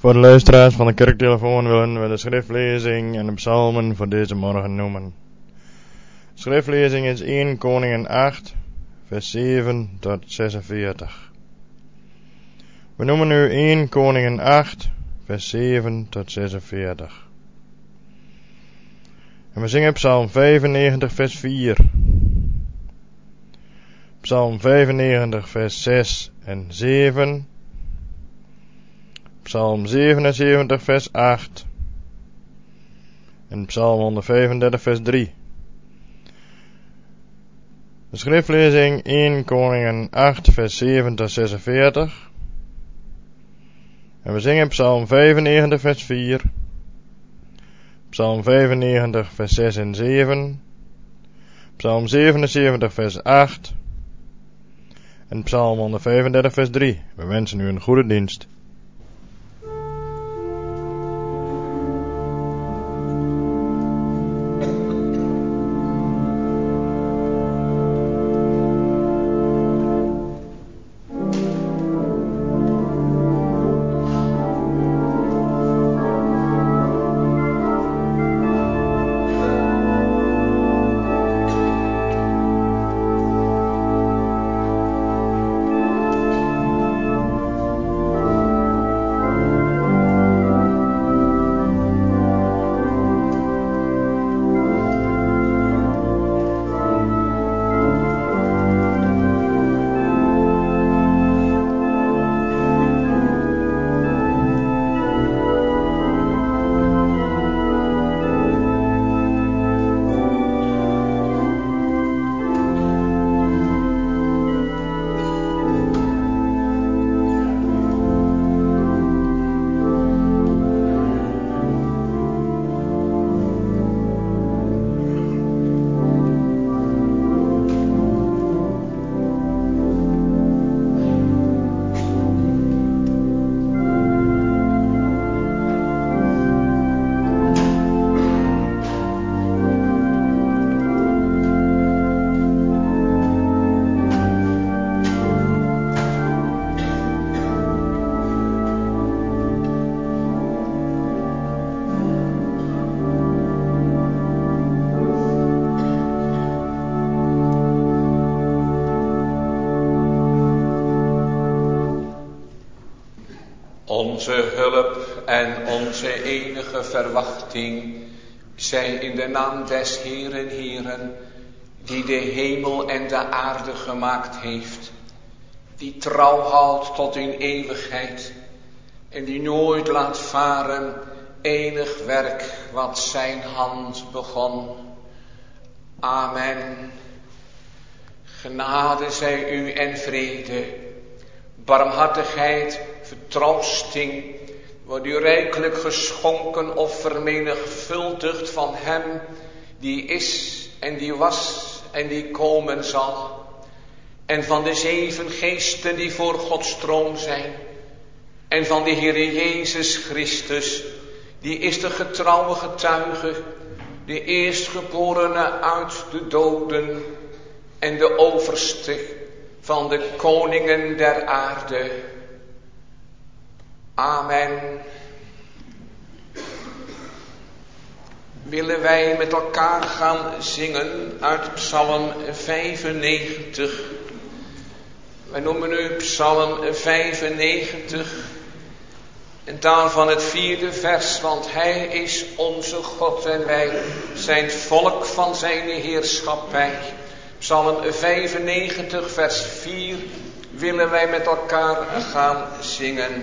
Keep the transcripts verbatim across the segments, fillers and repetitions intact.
Voor de luisteraars van de kerktelefoon willen we de schriftlezing en de psalmen voor deze morgen noemen. De schriftlezing is eerste Koningen acht, vers zeven tot zesenveertig. We noemen nu eerste Koningen acht, vers zeven tot zesenveertig. En we zingen psalm vijfennegentig, vers vier. Psalm vijfennegentig, vers zes en zeven. Psalm zevenenzeventig, vers acht. En Psalm honderdvijfendertig, vers drie. De schriftlezing eerste Koningen acht, vers zeven tot zesenveertig. En we zingen Psalm vijfennegentig, vers vier. Psalm vijfennegentig, vers zes en zeven. Psalm zevenenzeventig, vers acht. En Psalm honderdvijfendertig, vers drie. We wensen u een goede dienst. Onze hulp en onze enige verwachting zij in de naam des Heeren, Heeren, die de hemel en de aarde gemaakt heeft, die trouw houdt tot in eeuwigheid en die nooit laat varen enig werk wat zijn hand begon. Amen. Genade zij u en vrede, barmhartigheid, vertroosting, wordt u rijkelijk geschonken of vermenigvuldigd van hem die is en die was en die komen zal. En van de zeven geesten die voor Gods troon zijn. En van de Heere Jezus Christus, die is de getrouwe getuige, de eerstgeborene uit de doden en de overste van de koningen der aarde. Amen. Willen wij met elkaar gaan zingen uit Psalm vijfennegentig. Wij noemen nu Psalm vijfennegentig. En daarvan het vierde vers, want hij is onze God en wij zijn volk van zijn heerschappij. Psalm vijfennegentig, vers vier, willen wij met elkaar gaan zingen.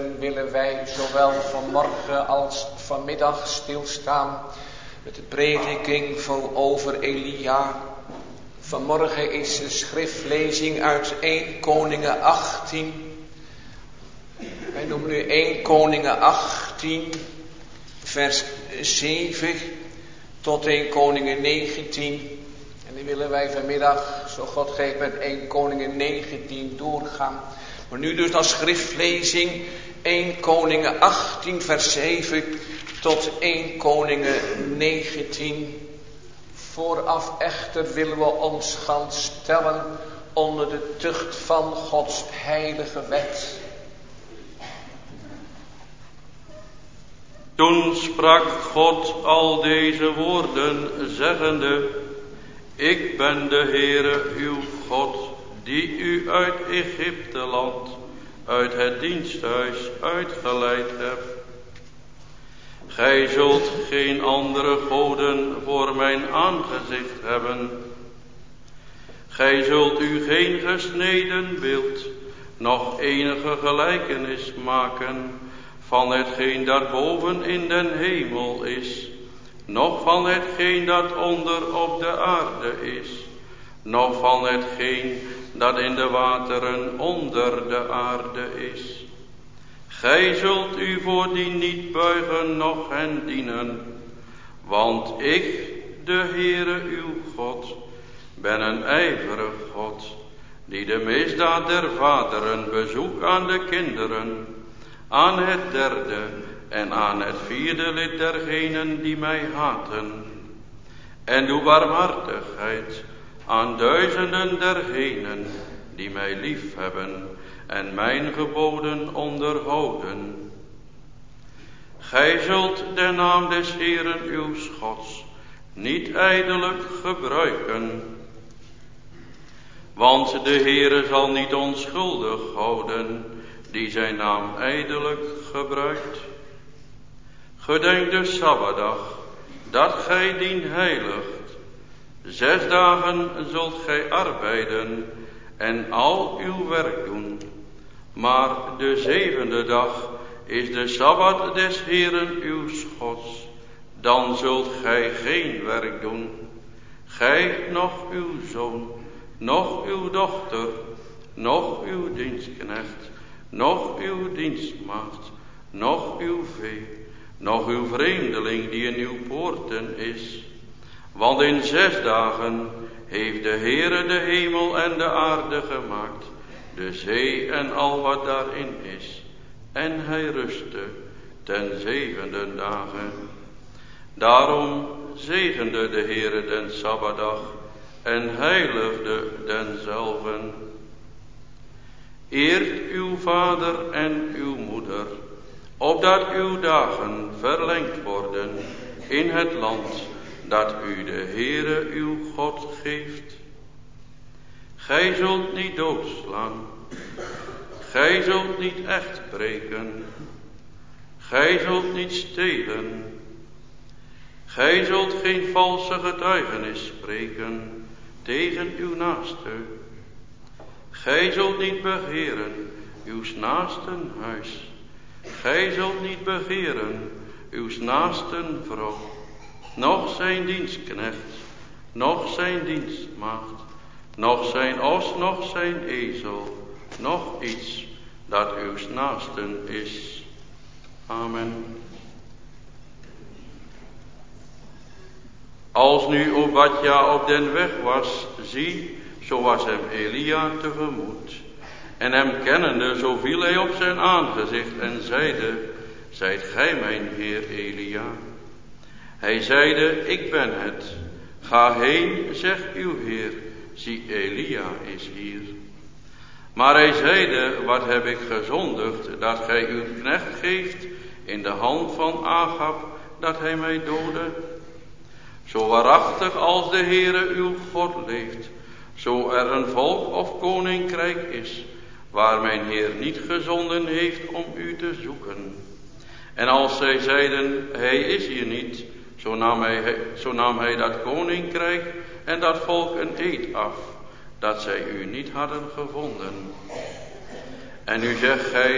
gemeenten willen wij zowel vanmorgen als vanmiddag stilstaan met de prediking van over Elia. Vanmorgen is de schriftlezing uit Eerste Koningen achttien. Wij noemen nu Eerste Koningen achttien, vers zeven tot Eerste Koningen negentien. En die willen wij vanmiddag, zo God geeft, met Eerste Koningen negentien doorgaan. Maar nu dus als schriftlezing Eerste Koningen achttien, vers zeven tot Eerste Koningen negentien. Vooraf echter willen we ons gaan stellen onder de tucht van Gods heilige wet. Toen sprak God al deze woorden, zeggende: Ik ben de Heere uw God, die u uit Egypteland, uit het diensthuis uitgeleid hebt. Gij zult geen andere goden voor mijn aangezicht hebben. Gij zult u geen gesneden beeld, noch enige gelijkenis maken van hetgeen dat boven in den hemel is, noch van hetgeen dat onder op de aarde is, noch van hetgeen dat in de wateren onder de aarde is. Gij zult u voor die niet buigen, noch hen dienen, want ik, de Heere uw God, ben een ijverig God, die de misdaad der vaderen bezoekt aan de kinderen, aan het derde en aan het vierde lid dergenen die mij haten, en doe barmhartigheid aan duizenden dergenen die mij lief hebben en mijn geboden onderhouden. Gij zult de naam des Heeren uws Gods niet ijdelijk gebruiken, want de Heere zal niet onschuldig houden die zijn naam ijdelijk gebruikt. Gedenk de Sabbatdag, dat gij dien heiligt. Zes dagen zult gij arbeiden en al uw werk doen. Maar de zevende dag is de Sabbat des Heeren uws Gods. Dan zult gij geen werk doen, gij noch uw zoon, noch uw dochter, noch uw dienstknecht, noch uw dienstmaagd, noch uw vee, noch uw vreemdeling die in uw poorten is. Want in zes dagen heeft de Heere de hemel en de aarde gemaakt, de zee en al wat daarin is. En hij rustte ten zevende dagen. Daarom zegende de Heere den Sabbatdag en heiligde denzelven. Eert uw vader en uw moeder, opdat uw dagen verlengd worden in het land dat u de Heere uw God geeft. Gij zult niet doodslaan, gij zult niet echt breken, gij zult niet stelen, gij zult geen valse getuigenis spreken tegen uw naaste. Gij zult niet begeren uws naasten huis, gij zult niet begeren uws naasten vrouw, noch zijn dienstknecht, noch zijn dienstmaagd, noch zijn os, noch zijn ezel, noch iets dat uws naasten is. Amen. Als nu Obadja op den weg was, zie, zo was hem Elia tegemoet. En hem kennende, zo viel hij op zijn aangezicht en zeide: Zijt gij mijn heer Elia? Hij zeide: Ik ben het. Ga heen, zegt uw heer, zie Elia is hier. Maar hij zeide: Wat heb ik gezondigd, dat gij uw knecht geeft in de hand van Agab, dat hij mij dode? Zo waarachtig als de Heere uw God leeft, zo er een volk of koninkrijk is, waar mijn Heer niet gezonden heeft om u te zoeken. En als zij zeiden: Hij is hier niet, zo nam hij, zo nam hij dat koninkrijk en dat volk een eed af, dat zij u niet hadden gevonden. En nu zegt gij: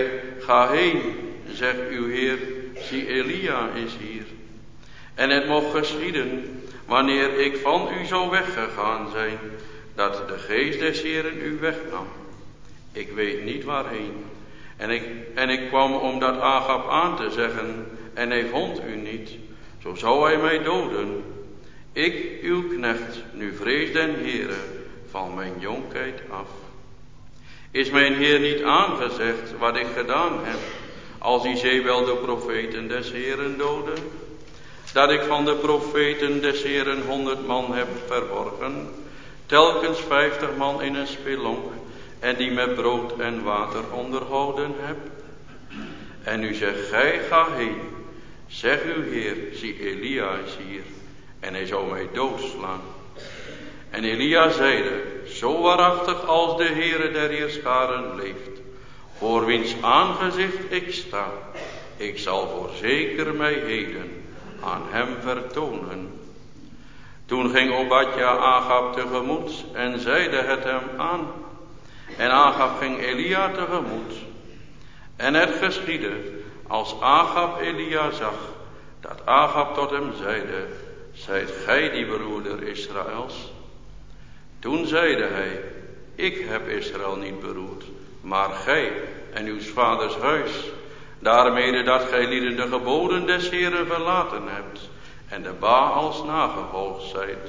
ga heen, zegt uw Heer, zie Elia is hier. En het mocht geschieden, wanneer ik van u zou weggegaan zijn, dat de geest des Heeren u wegnam. Ik weet niet waarheen. En ik, en ik kwam om dat Agab aan te zeggen, en hij vond u niet. Zo zou hij mij doden. Ik, uw knecht, nu vrees den Heere, van mijn jonkheid af. Is mijn Heer niet aangezegd wat ik gedaan heb, als Izebel de profeten des Heeren doodde? Dat ik van de profeten des Heeren honderd man heb verborgen, telkens vijftig man in een spelonk, en die met brood en water onderhouden heb? En nu zegt gij, ga heen, zeg uw Heer, zie Elia is hier, en hij zou mij doodslaan. En Elia zeide, zo waarachtig als de Heere der Heerscharen leeft, voor wiens aangezicht ik sta, ik zal voorzeker mij heden aan hem vertonen. Toen ging Obadja Agab tegemoet en zeide het hem aan. En Agab ging Elia tegemoet. En het geschiedde, als Agab Elia zag, dat Agab tot hem zeide, zijt gij die beroerder Israëls? Toen zeide hij, ik heb Israël niet beroerd, maar gij en uw vaders huis, daarmede dat gij lieden de geboden des Heeren verlaten hebt, en de Baals nagevolgd zijt.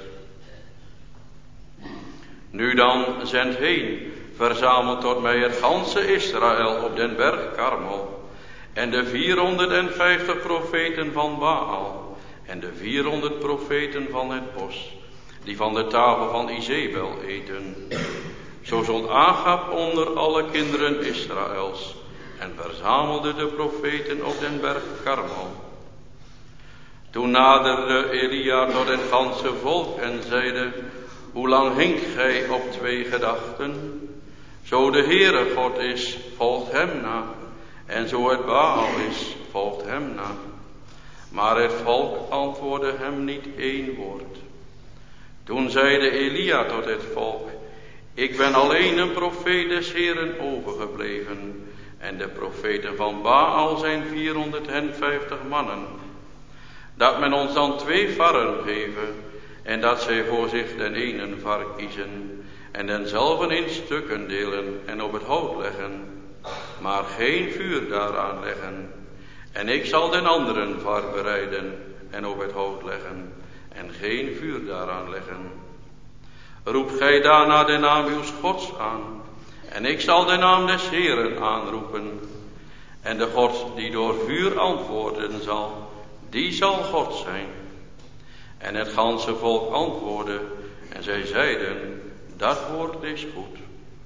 Nu dan, zend heen, verzamel tot mij het ganse Israël op den berg Karmel, en de vierhonderdvijftig profeten van Baal, en de vierhonderd profeten van het bos, die van de tafel van Izebel eten. Zo zond Agab onder alle kinderen Israëls, en verzamelde de profeten op den berg Karmel. Toen naderde Elia tot het ganse volk en zeide, hoe lang hinkt gij op twee gedachten? Zo de Heere God is, volgt hem na, en zo het Baal is, volgt hem na. Maar het volk antwoordde hem niet één woord. Toen zeide Elia tot het volk, ik ben alleen een profeet des Heeren overgebleven, en de profeten van Baal zijn vierhonderdvijftig mannen. Dat men ons dan twee varren geven, en dat zij voor zich den ene var kiezen, en denzelven in stukken delen en op het hout leggen, maar geen vuur daaraan leggen. En ik zal den anderen var bereiden en op het hout leggen, en geen vuur daaraan leggen. Roept gij daarna de naam uws Gods aan, en ik zal de naam des Heeren aanroepen. En de God die door vuur antwoorden zal, die zal God zijn. En het ganse volk antwoordde, en zij zeiden, dat woord is goed.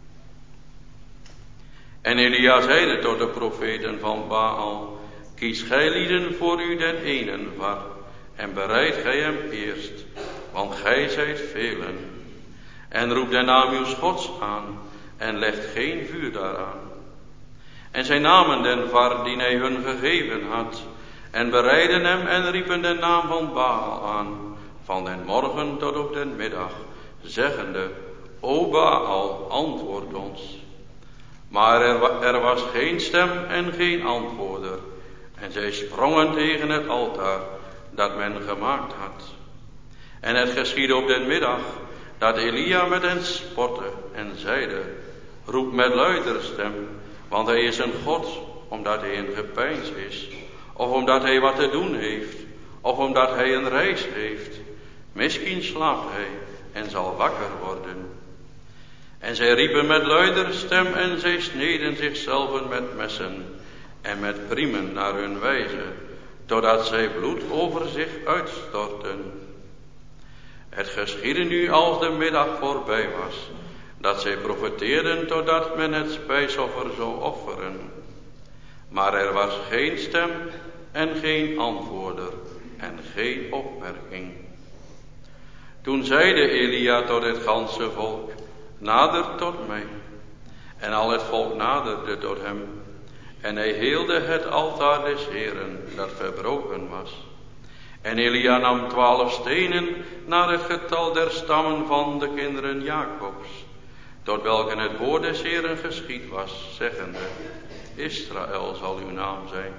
En Elia zeide tot de profeten van Baal, kies gij lieden voor u den enen var, en bereid gij hem eerst, want gij zijt velen. En roep de naam uws Gods aan, en legt geen vuur daaraan. En zij namen den var die hij hun gegeven had, en bereidden hem en riepen de naam van Baal aan, van den morgen tot op den middag, zeggende, O Baal, antwoord ons. Maar er, er was geen stem en geen antwoorder, en zij sprongen tegen het altaar dat men gemaakt had. En het geschiedde op den middag, dat Elia met hen spotte en zeide, roep met luider stem, want hij is een God, omdat hij een gepeins is, of omdat hij wat te doen heeft, of omdat hij een reis heeft. Misschien slaapt hij en zal wakker worden. En zij riepen met luider stem en zij sneden zichzelf met messen en met priemen naar hun wijze, totdat zij bloed over zich uitstortten. Het geschiedde nu als de middag voorbij was, dat zij profeteerden totdat men het spijsoffer zou offeren. Maar er was geen stem en geen antwoorder en geen opmerking. Toen zeide Elia tot het ganse volk, nader tot mij. En al het volk naderde tot hem. En hij heelde het altaar des Heeren, dat verbroken was. En Elia nam twaalf stenen naar het getal der stammen van de kinderen Jacobs, tot welken het woord des Heeren geschied was, zeggende, Israël zal uw naam zijn.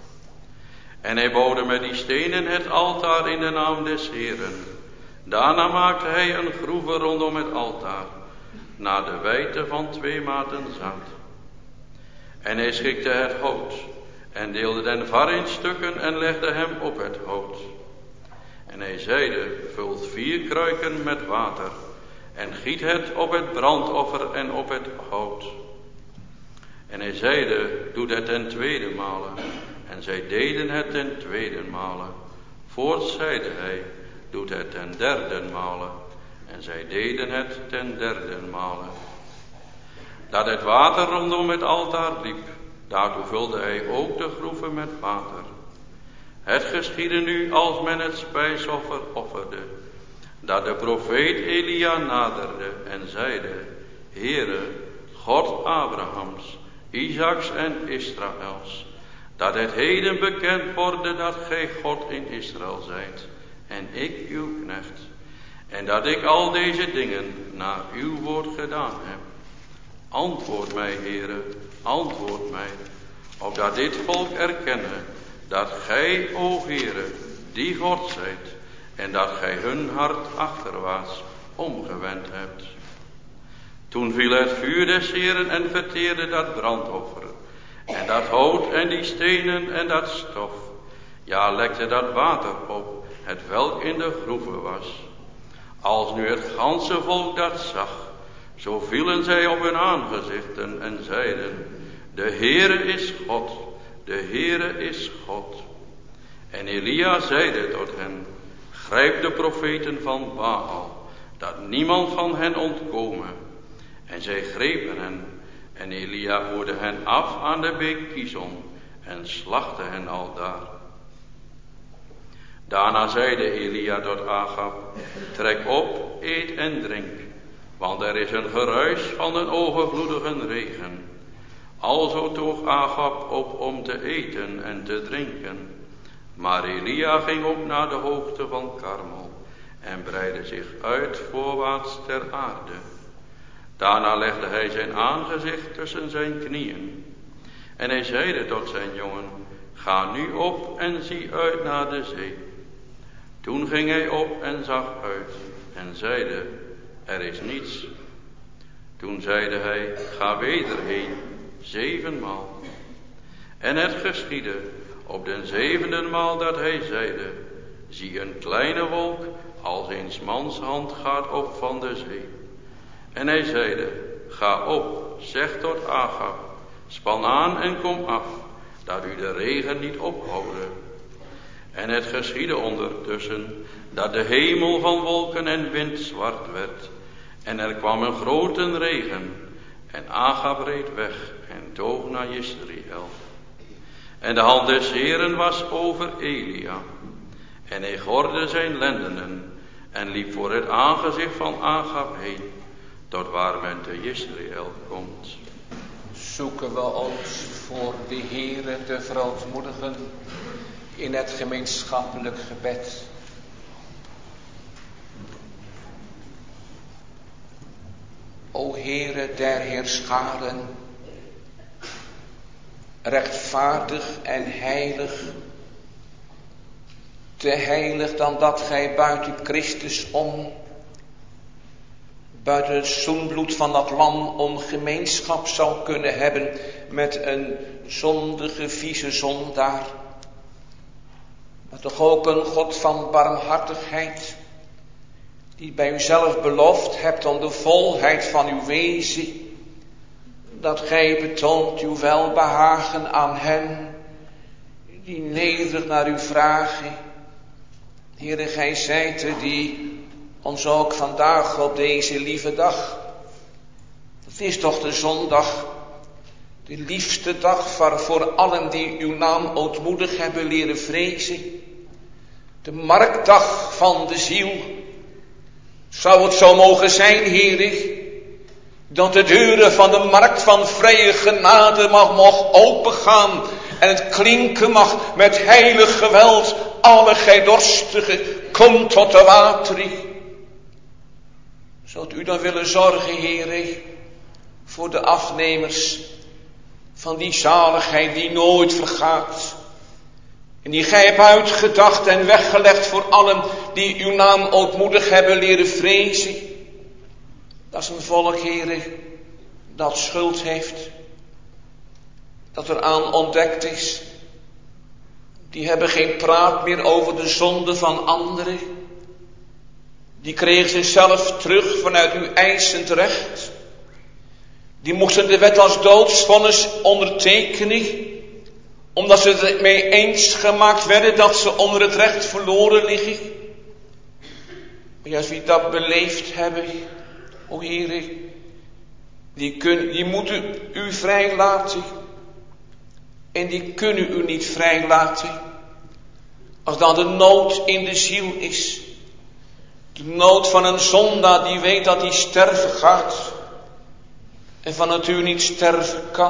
En hij bouwde met die stenen het altaar in de naam des Heeren. Daarna maakte hij een groeve rondom het altaar, naar de wijdte van twee maten zaad. En hij schikte het hout, en deelde den var in stukken, en legde hem op het hout. En hij zeide, vult vier kruiken met water, en giet het op het brandoffer en op het hout. En hij zeide, doet het ten tweede male. En zij deden het ten tweede male. Voorts zeide hij, doet het ten derde male. En zij deden het ten derde male. Dat het water rondom het altaar liep, daartoe vulde hij ook de groeven met water. Het geschiedde nu als men het spijsoffer offerde, dat de profeet Elia naderde en zeide, Heere, God Abrahams, Isaaks en Israëls, dat het heden bekend worde dat gij God in Israël zijt, en ik uw knecht, en dat ik al deze dingen naar uw woord gedaan heb. Antwoord mij, Heere, antwoord mij, opdat dit volk erkenne, dat gij, o Heere, die God zijt, en dat gij hun hart achterwaarts omgewend hebt. Toen viel het vuur des Heeren en verteerde dat brandoffer, en dat hout en die stenen en dat stof. Ja, lekte dat water op, het welk in de groeve was. Als nu het ganse volk dat zag, zo vielen zij op hun aangezichten en zeiden, de Heere is God, de Heere is God. En Elia zeide tot hen, grijp de profeten van Baal, dat niemand van hen ontkome. En zij grepen hen, en Elia voerde hen af aan de beek Kison, en slachtte hen aldaar. Daarna zeide Elia tot Agab, trek op, eet en drink, want er is een geruis van een overvloedige regen. Alzo toog Agab op om te eten en te drinken. Maar Elia ging op naar de hoogte van Karmel en breidde zich uit voorwaarts ter aarde. Daarna legde hij zijn aangezicht tussen zijn knieën. En hij zeide tot zijn jongen, ga nu op en zie uit naar de zee. Toen ging hij op en zag uit en zeide, er is niets. Toen zeide hij, ga weder heen, zevenmaal. En het geschiedde op den zevende maal dat hij zeide, zie een kleine wolk als eens mans hand gaat op van de zee. En hij zeide, ga op, zeg tot Agab, span aan en kom af, dat u de regen niet ophouden. En het geschiedde ondertussen, dat de hemel van wolken en wind zwart werd, en er kwam een grote regen, en Agab reed weg en toog naar Jezreel. En de hand des Heeren was over Elia, en hij gordde zijn lendenen, en liep voor het aangezicht van Agab heen, tot waar men te Jezreel komt. Zoeken we ons voor de Heere te verootmoedigen in het gemeenschappelijk gebed. O Heere der Heerscharen, rechtvaardig en heilig, te heilig dan dat gij buiten Christus om, buiten het zoenbloed van dat lam om gemeenschap zou kunnen hebben met een zondige, vieze zondaar. Maar toch ook een God van barmhartigheid, die bij uzelf beloofd hebt om de volheid van uw wezen, dat gij betoont uw welbehagen aan hen, die nederig naar u vragen. Heere, gij zijt er die ons ook vandaag op deze lieve dag, het is toch de zondag, de liefste dag voor, voor allen die uw naam ootmoedig hebben leren vrezen, de marktdag van de ziel. Zou het zo mogen zijn, Heere, dat de deuren van de markt van vrije genade mag mogen opengaan en het klinken mag met heilig geweld, alle gij dorstigen, kom tot de wateren. Zult u dan willen zorgen, Heere, voor de afnemers van die zaligheid die nooit vergaat. En die gij hebt uitgedacht en weggelegd voor allen die uw naam ootmoedig hebben leren vrezen. Dat is een volk, Heere, dat schuld heeft. Dat eraan ontdekt is. Die hebben geen praat meer over de zonde van anderen. Die kregen zichzelf terug vanuit uw eisend recht. Die moesten de wet als doodsvonnis ondertekenen, omdat ze het mee eens gemaakt werden dat ze onder het recht verloren liggen. Maar juist wie dat beleefd hebben, o Heere, die, kun, die moeten u vrijlaten. En die kunnen u niet vrijlaten. Als dan de nood in de ziel is. De nood van een zondaar die weet dat hij sterven gaat. En van natuur niet sterven kan.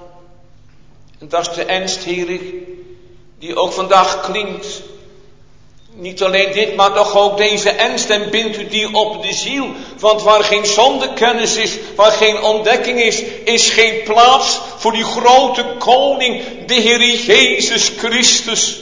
En dat is de ernst, Heere, die ook vandaag klinkt. Niet alleen dit, maar toch ook deze ernst, en bindt u die op de ziel. Want waar geen zondekennis is, waar geen ontdekking is, is geen plaats voor die grote koning, de Heer Jezus Christus.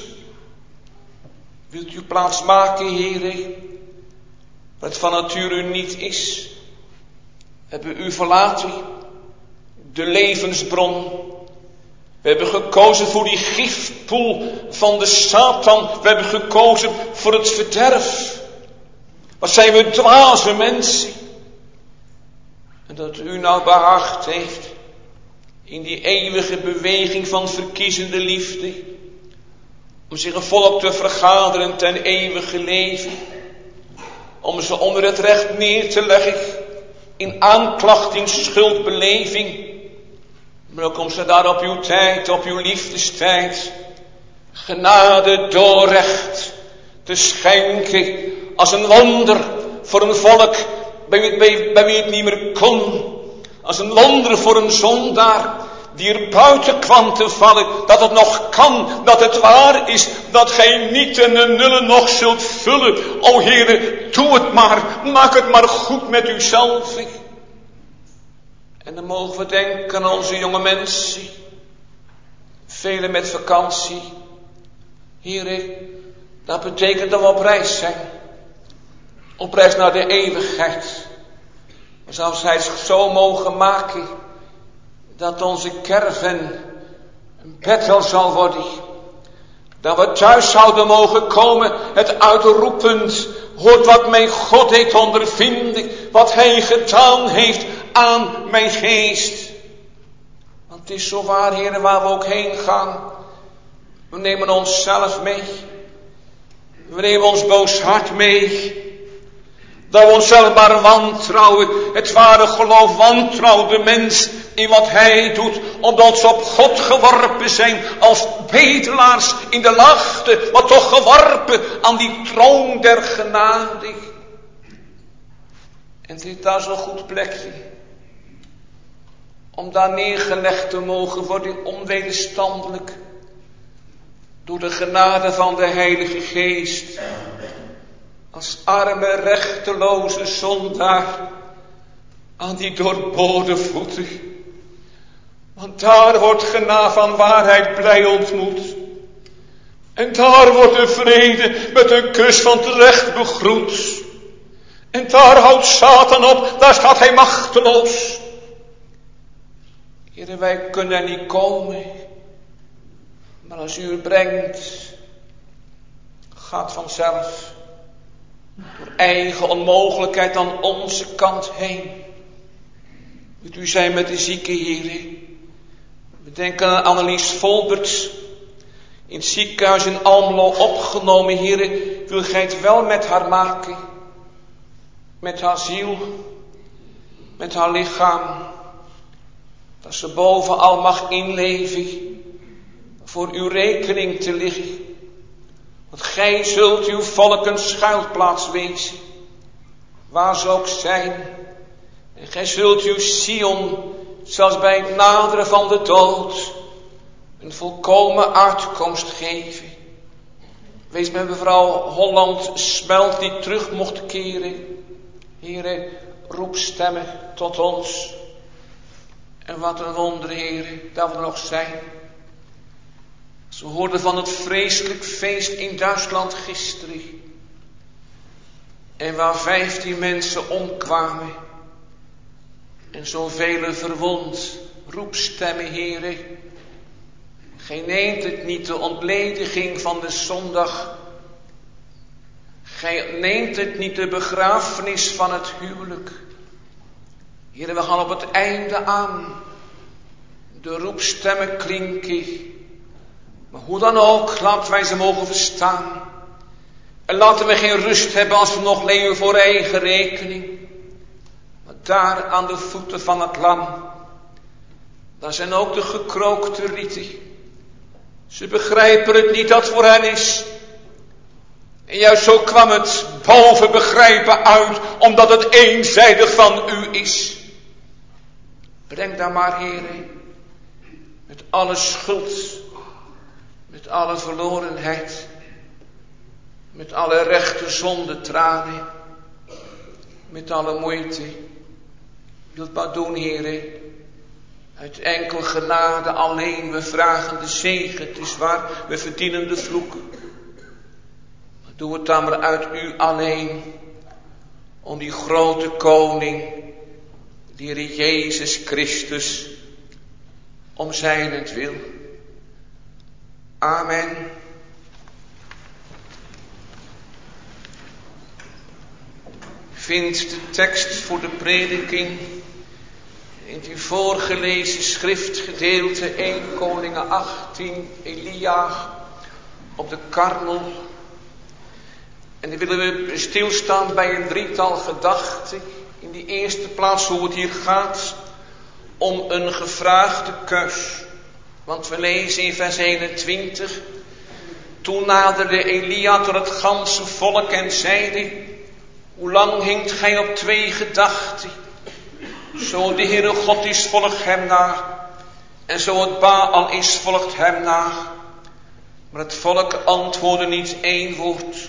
Wilt u plaats maken, Heere, waar het van nature niet is? Hebben u verlaten, de levensbron. We hebben gekozen voor die gifpoel van de Satan. We hebben gekozen voor het verderf. Wat zijn we dwaze mensen. En dat u nou behaagd heeft in die eeuwige beweging van verkiezende liefde. Om zich een volk te vergaderen ten eeuwige leven. Om ze onder het recht neer te leggen. In aanklacht, in schuldbeleving. Maar ook om ze daar op uw tijd, op uw liefdestijd, genade door recht te schenken. Als een wonder voor een volk bij wie, bij, bij wie het niet meer kon. Als een wonder voor een zondaar die er buiten kwam te vallen. Dat het nog kan, dat het waar is, dat gij niet en de nullen nog zult vullen. O Heere, doe het maar, maak het maar goed met uzelf. En dan mogen we denken aan onze jonge mensen. Velen met vakantie. Heere, dat betekent dat we op reis zijn. Op reis naar de eeuwigheid. Maar zou zij het zo mogen maken dat onze caravan een Bethel zal worden. Dat we thuis zouden mogen komen, het uitroepend. Hoort wat mijn God heeft ondervinden. Wat hij gedaan heeft aan mijn geest. Want het is zo waar, Heer, waar we ook heen gaan. We nemen onszelf mee. We nemen ons boos hart mee. Dat we onszelf maar wantrouwen. Het ware geloof wantrouwt de mens in wat hij doet. Omdat ze op God geworpen zijn als bedelaars in de laagte. Maar toch geworpen aan die troon der genade. En dit daar zo'n goed plekje. Om daar neergelegd te mogen worden onwederstandelijk. Door de genade van de Heilige Geest. Als arme rechteloze zondaar. Aan die doorboorde voeten. Want daar wordt genade van waarheid blij ontmoet. En daar wordt de vrede met een kus van het recht begroet. En daar houdt Satan op, daar staat hij machteloos. Heere, wij kunnen er niet komen. Maar als u het brengt, gaat vanzelf. Door eigen onmogelijkheid aan onze kant heen. Wilt u zijn met de zieke, Heere. We denken aan Annelies Volberts. In het ziekenhuis in Almelo opgenomen, Heere. Wil gij het wel met haar maken? Met haar ziel. Met haar lichaam. Dat ze bovenal mag inleven. Voor uw rekening te liggen. Want gij zult uw volk een schuilplaats wezen. Waar ze ook zijn. En gij zult uw Sion, zelfs bij het naderen van de dood, een volkomen uitkomst geven. Wees met mevrouw Holland Smelt die terug mocht keren. Heere, roep stemmen tot ons. En wat een wonder, Heer, dat we er nog zijn. Ze hoorden van het vreselijk feest in Duitsland gisteren. En waar vijftien mensen omkwamen. En zoveel verwond. Roepstemmen, Heere. Gij neemt het niet, de ontlediging van de zondag. Gij neemt het niet, de begrafenis van het huwelijk. Heere, we gaan op het einde aan. De roepstemmen klinken. Maar hoe dan ook, laten wij ze mogen verstaan. En laten we geen rust hebben als we nog leven voor eigen rekening. Maar daar aan de voeten van het lam. Daar zijn ook de gekrookte rieten. Ze begrijpen het niet dat voor hen is. En juist zo kwam het boven begrijpen uit, omdat het eenzijdig van u is. Breng dan maar, Heere, met alle schuld, met alle verlorenheid, met alle rechte zonde tranen, met alle moeite. Wilt maar doen, Heere. Uit enkel genade alleen, we vragen de zegen, het is waar, we verdienen de vloek. Maar doe het dan maar uit u alleen, om die grote koning, die Heer Jezus Christus, om zijnentwil. Amen. Vindt de tekst voor de prediking in het voorgelezen schriftgedeelte eerste Koningen achttien, Elia op de Karmel. En dan willen we stilstaan bij een drietal gedachten. In de eerste plaats hoe het hier gaat om een gevraagde keus. Want we lezen in vers eenentwintig. Toen naderde Elia tot het ganse volk en zeide: hoe lang hinkt gij op twee gedachten? Zo de Heere God is, volgt hem na. En zo het Baal is, volgt hem na. Maar het volk antwoordde niet één woord.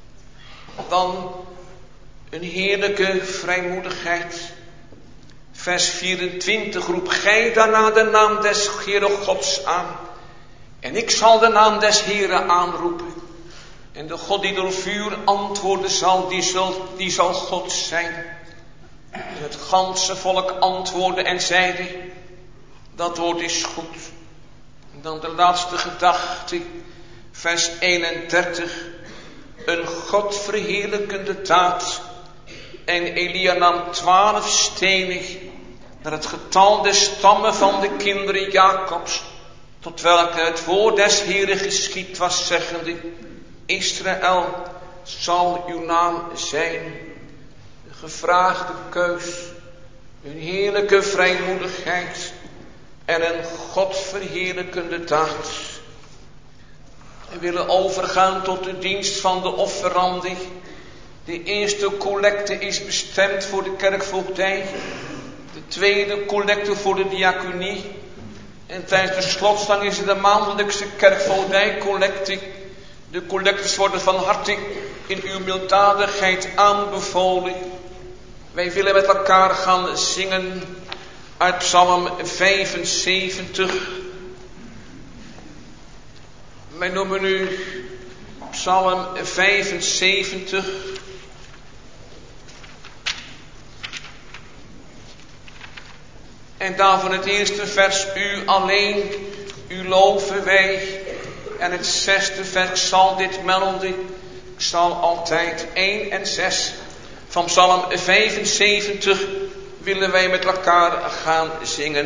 Dan een heerlijke vrijmoedigheid. Vers vierentwintig. Roep gij daarna de naam des Heere Gods aan. En ik zal de naam des Heere aanroepen. En de God die door vuur antwoorden zal, die zal, die zal God zijn. En het ganse volk antwoordde en zeide: dat woord is goed. En dan de laatste gedachte, vers eenendertig. Een God verheerlijkende daad. En Elia nam twaalf stenen, naar het getal des stammen van de kinderen Jacobs, tot welke het woord des Heeren geschied was, zeggende: Israël zal uw naam zijn. Een gevraagde keus, een heerlijke vrijmoedigheid en een God verheerlijkende daad. We willen overgaan tot de dienst van de offerande. De eerste collecte is bestemd voor de kerkvoogdij. De tweede collecte voor de diaconie. En tijdens de slotstang is er de maandelijkse kerkvoogdijcollecte. De collectes worden van harte in uw milddadigheid aanbevolen. Wij willen met elkaar gaan zingen uit Psalm vijfenzeventig. Wij noemen nu Psalm vijfenzeventig. En daarvan het eerste vers: u alleen, u loven wij. En het zesde vers zal dit melden. Ik zal altijd één en zes van Psalm vijfenzeventig willen wij met elkaar gaan zingen.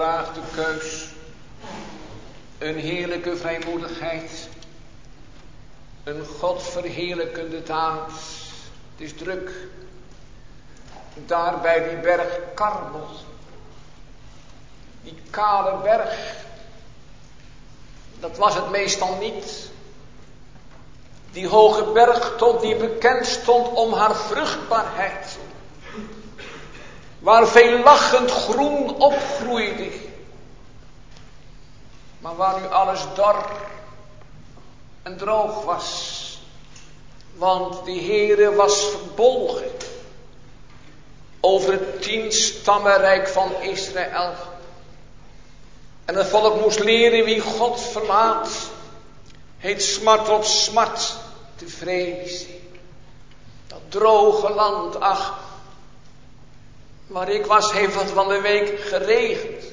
gevraagde keus. Een heerlijke vrijmoedigheid. Een godverheerlijkende daad. Het is druk. Daar bij die berg Karmel. Die kale berg. Dat was het meestal niet. Die hoge bergtop die bekend stond om haar vruchtbaarheid. Waar veel lachend groen opgroeide. Maar waar nu alles dor en droog was. Want de Heere was verbolgen over het tienstammenrijk van Israël. En het volk moest leren wie God verlaat. Heet smart op smart te vrezen. Dat droge land, ach. Waar ik was, heeft wat van de week geregend.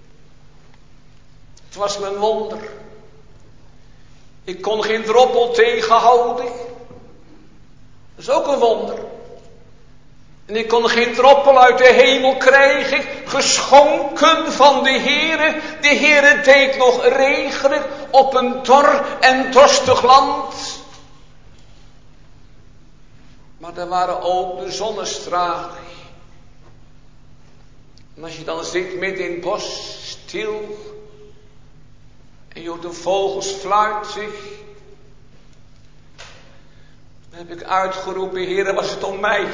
Het was mijn wonder. Ik kon geen droppel tegenhouden. Dat is ook een wonder. En ik kon geen droppel uit de hemel krijgen, geschonken van de Heere. De Heere deed nog regenen op een dor en dorstig land. Maar er waren ook de zonnestralen. En als je dan zit midden in het bos, stil, en je hoort de vogels fluiten, dan heb ik uitgeroepen, Heere, was het om mij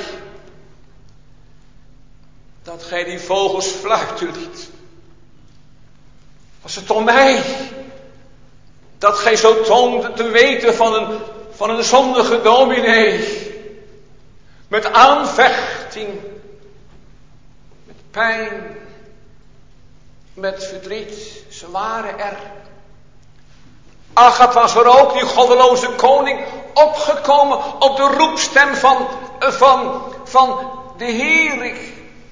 dat gij die vogels fluiten liet? Was het om mij dat gij zo toonde te weten van een, van een zondige dominee, met aanvechting, met pijn, met verdriet? Ze waren er. Agab was er ook, die goddeloze koning, opgekomen op de roepstem van, van, van de Heere.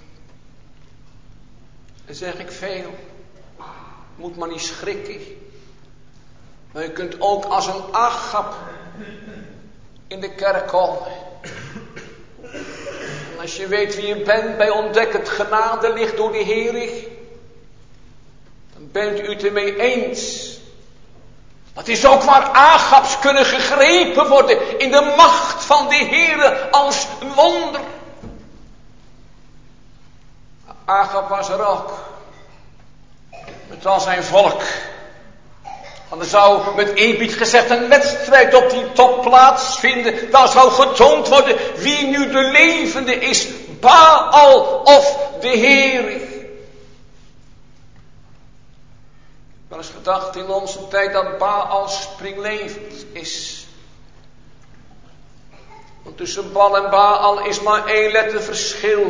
Dan zeg ik veel, moet maar niet schrikken. Maar je kunt ook als een Agab in de kerk komen. En als je weet wie je bent, bij ontdekkend genade ligt door de Heere, dan bent u het ermee eens. Dat is ook waar Agabs kunnen gegrepen worden in de macht van de Heere als een wonder. Agab was er ook. Met al zijn volk. Want er zou met eerbied gezegd een wedstrijd op die top plaatsvinden. Daar zou getoond worden wie nu de levende is. Baal of de Heere. Wel eens gedacht in onze tijd dat Baal springlevend is. Want tussen Baal en Baal is maar één letter verschil.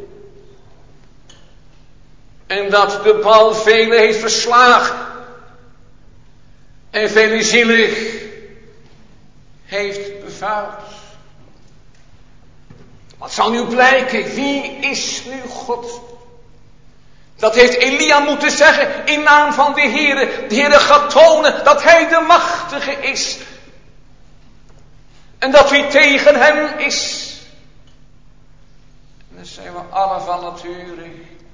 En dat de Baal velen heeft verslagen. En vele zielen heeft bevuild. Wat zal nu blijken? Wie is nu God? Dat heeft Elia moeten zeggen in naam van de Heere. De Heere gaat tonen dat hij de machtige is. En dat wie tegen hem is. En dan zijn we alle van nature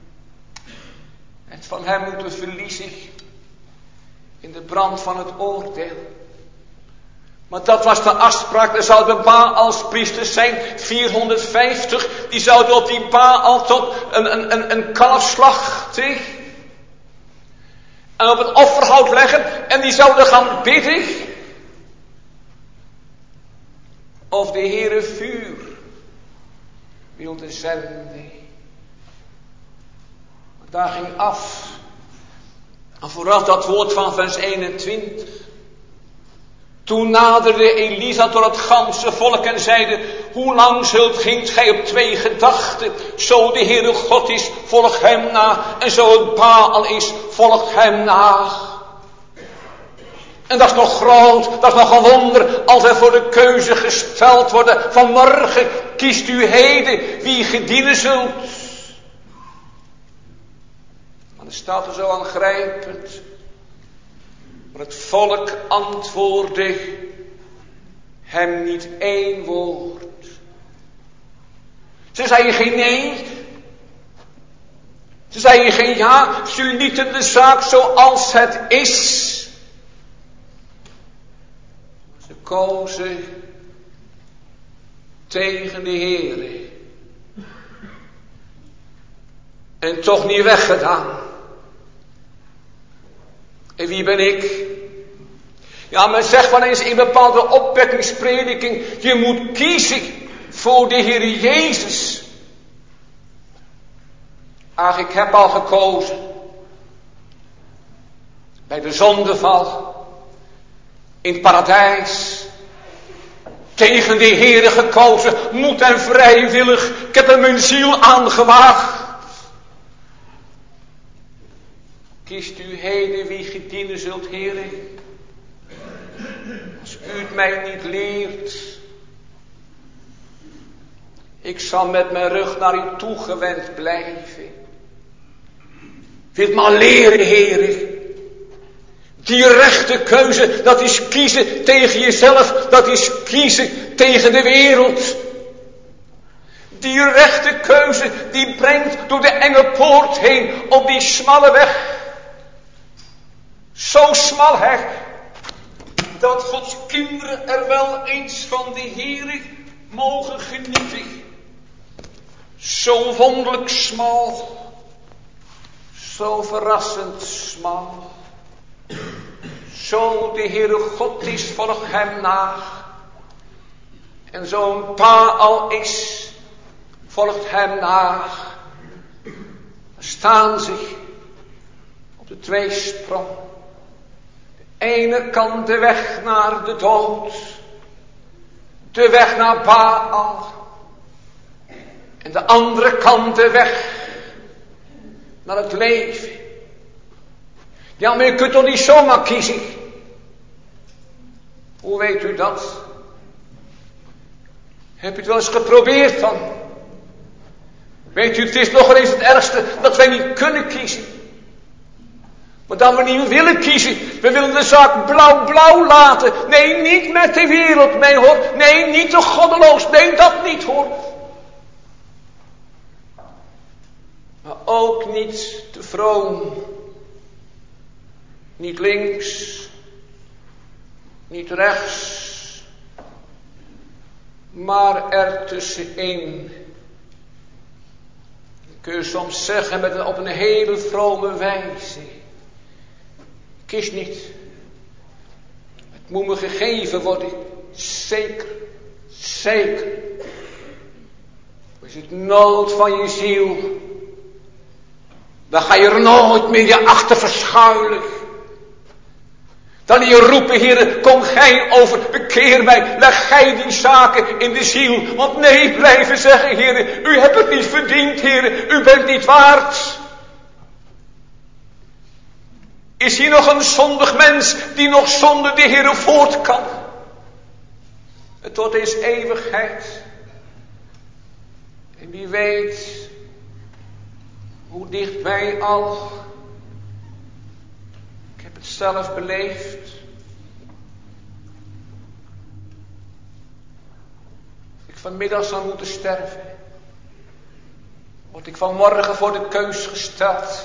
het van hem moeten verliezen in de brand van het oordeel. Maar dat was de afspraak. Er zouden Baals priesters zijn, vierhonderdvijftig. Die zouden op die Baal tot een, een, een, een kalf slachten. En op het offerhout leggen. En die zouden gaan bidden. Of de Heere vuur wilde zenden. Daar ging af. En vooral dat woord van vers eenentwintig. Toen naderde Elisa tot het ganse volk en zeide: hoe lang zult gingt gij op twee gedachten? Zo de Heere God is, volg hem na. En zo het Baal is, volg hem na. En dat is nog groot, dat is nog een wonder, als er voor de keuze gesteld worden. Vanmorgen kiest u heden wie ge dienen zult. Maar er staat er zo aangrijpend. Maar het volk antwoordde hem niet één woord. Ze zeiden geen nee. Ze zeiden geen ja, ze lieten de zaak zoals het is. Ze kozen tegen de Heere. En toch niet weggedaan. En wie ben ik? Ja, men zegt wel eens in bepaalde opwekkingsprediking, je moet kiezen voor de Heer Jezus. Ach, ik heb al gekozen. Bij de zondeval. In het paradijs. Tegen de Heere gekozen. Moed en vrijwillig. Ik heb hem mijn ziel aangewaagd. Kiest u heden wie ge dienen zult, Heere. Als u het mij niet leert. Ik zal met mijn rug naar u toegewend blijven. Wilt maar leren, Heere. Die rechte keuze, dat is kiezen tegen jezelf. Dat is kiezen tegen de wereld. Die rechte keuze, die brengt door de enge poort heen op die smalle weg. Zo smal, hè, dat Gods kinderen er wel eens van de Heere mogen genieten. Zo wonderlijk smal. Zo verrassend smal. Zo de Heere God is, volgt hem na. En zo'n Baal is, volgt hem na. Staan zich op de tweesprong. De ene kant de weg naar de dood. De weg naar Baal. En de andere kant de weg naar het leven. Ja, maar je kunt toch niet zomaar kiezen? Hoe weet u dat? Heb je het wel eens geprobeerd dan? Weet u, het is nog eens het ergste dat wij niet kunnen kiezen. Maar dat we niet willen kiezen. We willen de zaak blauw-blauw laten. Nee, niet met de wereld mee hoor. Nee, niet te goddeloos. Nee, dat niet hoor. Maar ook niet te vroom. Niet links. Niet rechts. Maar er tussenin. Kun je soms zeggen met een, op een hele vrome wijze. Kies niet. Het moet me gegeven worden. Zeker. Zeker. Is het nood van je ziel. Dan ga je er nooit meer je achter verschuilen. Dan je roepen, Heere, kom gij over, bekeer mij, leg gij die zaken in de ziel. Want nee, blijven zeggen, Heere, u hebt het niet verdiend, Heere, u bent niet waard. Is hier nog een zondig mens die nog zonder de Heere voort kan? Tot is eeuwigheid. En wie weet hoe dichtbij al. Ik heb het zelf beleefd. Ik vanmiddag zou moeten sterven. Word ik vanmorgen voor de keus gesteld.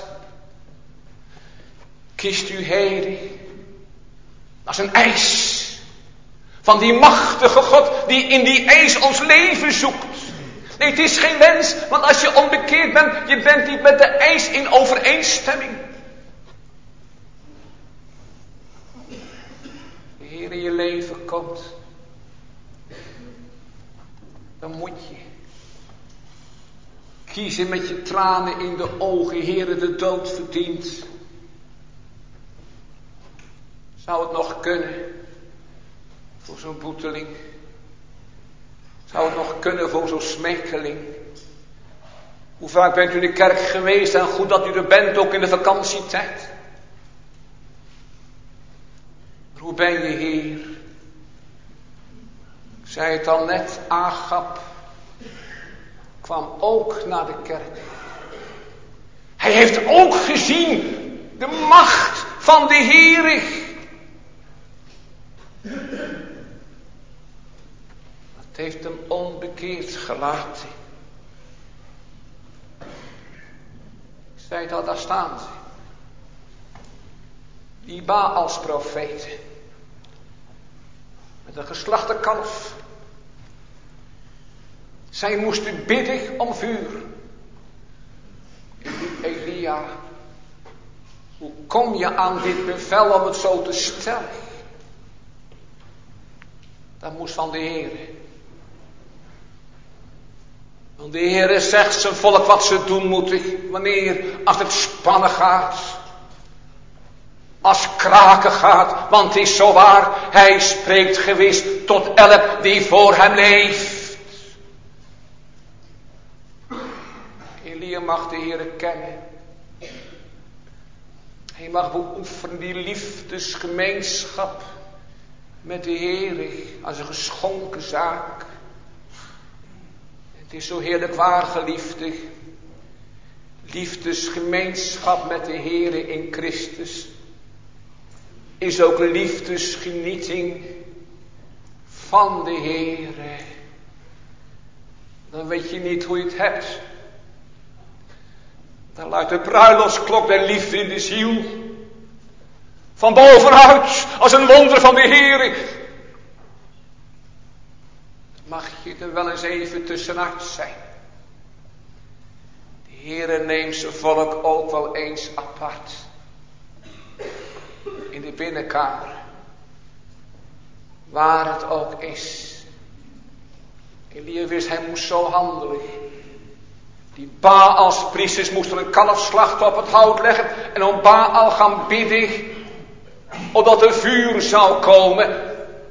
Kiest u heden. Als een eis. Van die machtige God die in die eis ons leven zoekt. Nee, het is geen wens. Want als je onbekeerd bent, je bent niet met de eis in overeenstemming. De Heer in je leven komt. Dan moet je kiezen met je tranen in de ogen. Heere, de dood verdient. Zou het nog kunnen voor zo'n boeteling? Zou het nog kunnen voor zo'n smekeling? Hoe vaak bent u in de kerk geweest en goed dat u er bent, ook in de vakantietijd? Maar hoe ben je hier? Ik zei het al net, Agab kwam ook naar de kerk. Hij heeft ook gezien de macht van de Heere. Het heeft hem onbekeerd gelaten. Ik Weet al, daar staan ze. Die Baals profeten. Met een geslachte kalf. Zij moesten bidden om vuur. Elia, hoe kom je aan dit bevel om het zo te stellen? Dat moest van de Heere. Want de Heere zegt zijn volk wat ze doen moeten. Wanneer, als het spannen gaat. Als kraken gaat. Want het is zo waar. Hij spreekt gewis tot elk die voor hem leeft. Elia mag de Heere kennen. Hij mag beoefenen die liefdesgemeenschap met de Heere als een geschonken zaak. Het is zo heerlijk waar, geliefde. Liefdesgemeenschap met de Heere in Christus is ook liefdesgenieting van de Heere. Dan weet je niet hoe je het hebt. Dan luidt de bruiloftsklok der liefde in de ziel. Van bovenuit, als een wonder van de Heere. Mag je er wel eens even tussenuit zijn. De Heere neemt zijn volk ook wel eens apart. In de binnenkamer. Waar het ook is. Elia wist, hij moest zo handelen. Die Baals priesters moesten een kalf slachten op het hout leggen. En om Baal gaan bidden. Opdat er vuur zou komen.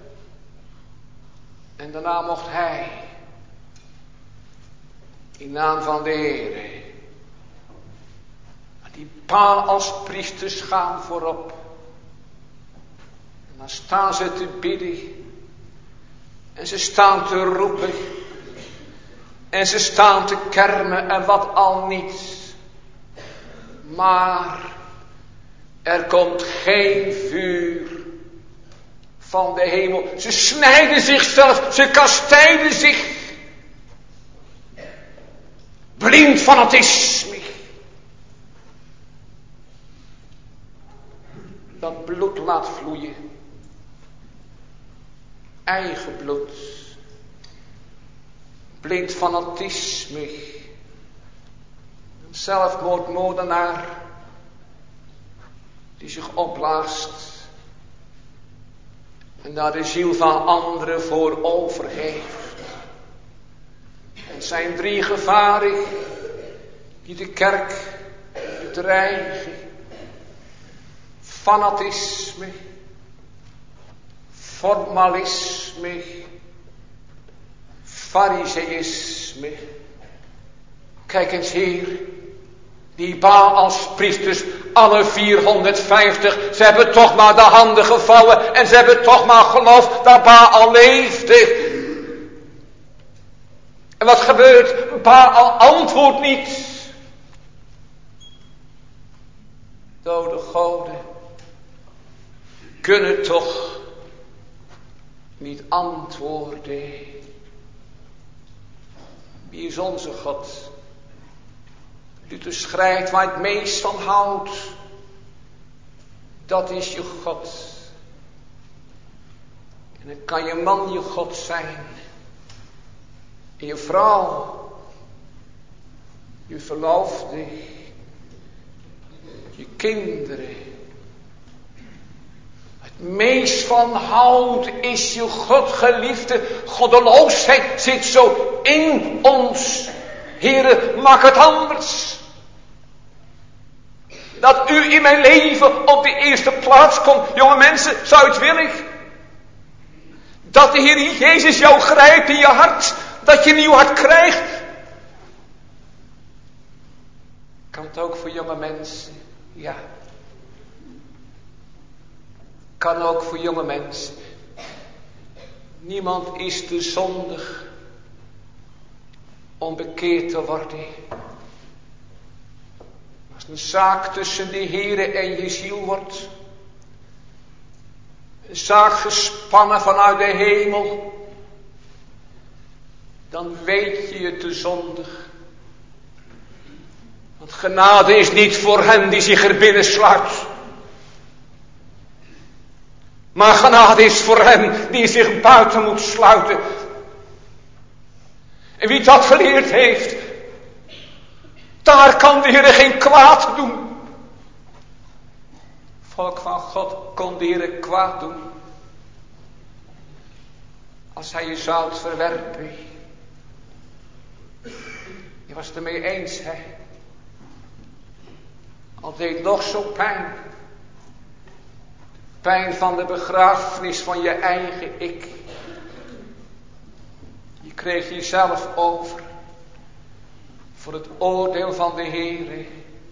En daarna mocht hij. In naam van de Heere. Die Baals priesters gaan voorop. En dan staan ze te bidden. En ze staan te roepen. En ze staan te kermen en wat al niet. Maar er komt geen vuur van de hemel. Ze snijden zichzelf, ze kastijden zich. Blind fanatisme. Dat bloed laat vloeien. Eigen bloed. Blind fanatisme. Een zelfmoordmoordenaar die zich opblaast en daar de ziel van anderen voor over heeft. Het zijn drie gevaren die de kerk bedreigen. Fanatisme, formalisme, fariseïsme. Kijk eens hier. Die Baals priesters, alle vierhonderdvijftig, ze hebben toch maar de handen gevouwen en ze hebben toch maar geloofd dat Baal leefde. En wat gebeurt? Baal antwoordt niet. Dode goden kunnen toch niet antwoorden. Wie is onze God? Luther schrijft waar het meest van houdt. Dat is je God. En dan kan je man je God zijn. En je vrouw. Je verloofde. Je kinderen. Het meest van hout is je God, geliefde. Goddeloosheid zit zo in ons. Heere, maak het anders. Dat u in mijn leven op de eerste plaats komt. Jonge mensen, zou je het willen? Dat de Heer Jezus jou grijpt in je hart. Dat je een nieuw hart krijgt. Kan het ook voor jonge mensen? Ja. Kan ook voor jonge mensen. Niemand is te zondig om bekeerd te worden. Als het een zaak tussen de Heere en je ziel wordt. Een zaak gespannen vanuit de hemel. Dan weet je je te zondig. Want Genade is niet voor hen die zich er binnen sluit. Maar genade is voor hen die zich buiten moet sluiten. En wie dat geleerd heeft, daar kan de Heer geen kwaad doen. Volk van God kon de Heer kwaad doen. Als hij je zou verwerpen. Je was het ermee eens, hè. Al deed nog zo pijn. Pijn van de begrafenis van je eigen ik. Je kreeg jezelf over. Voor het oordeel van de Heere.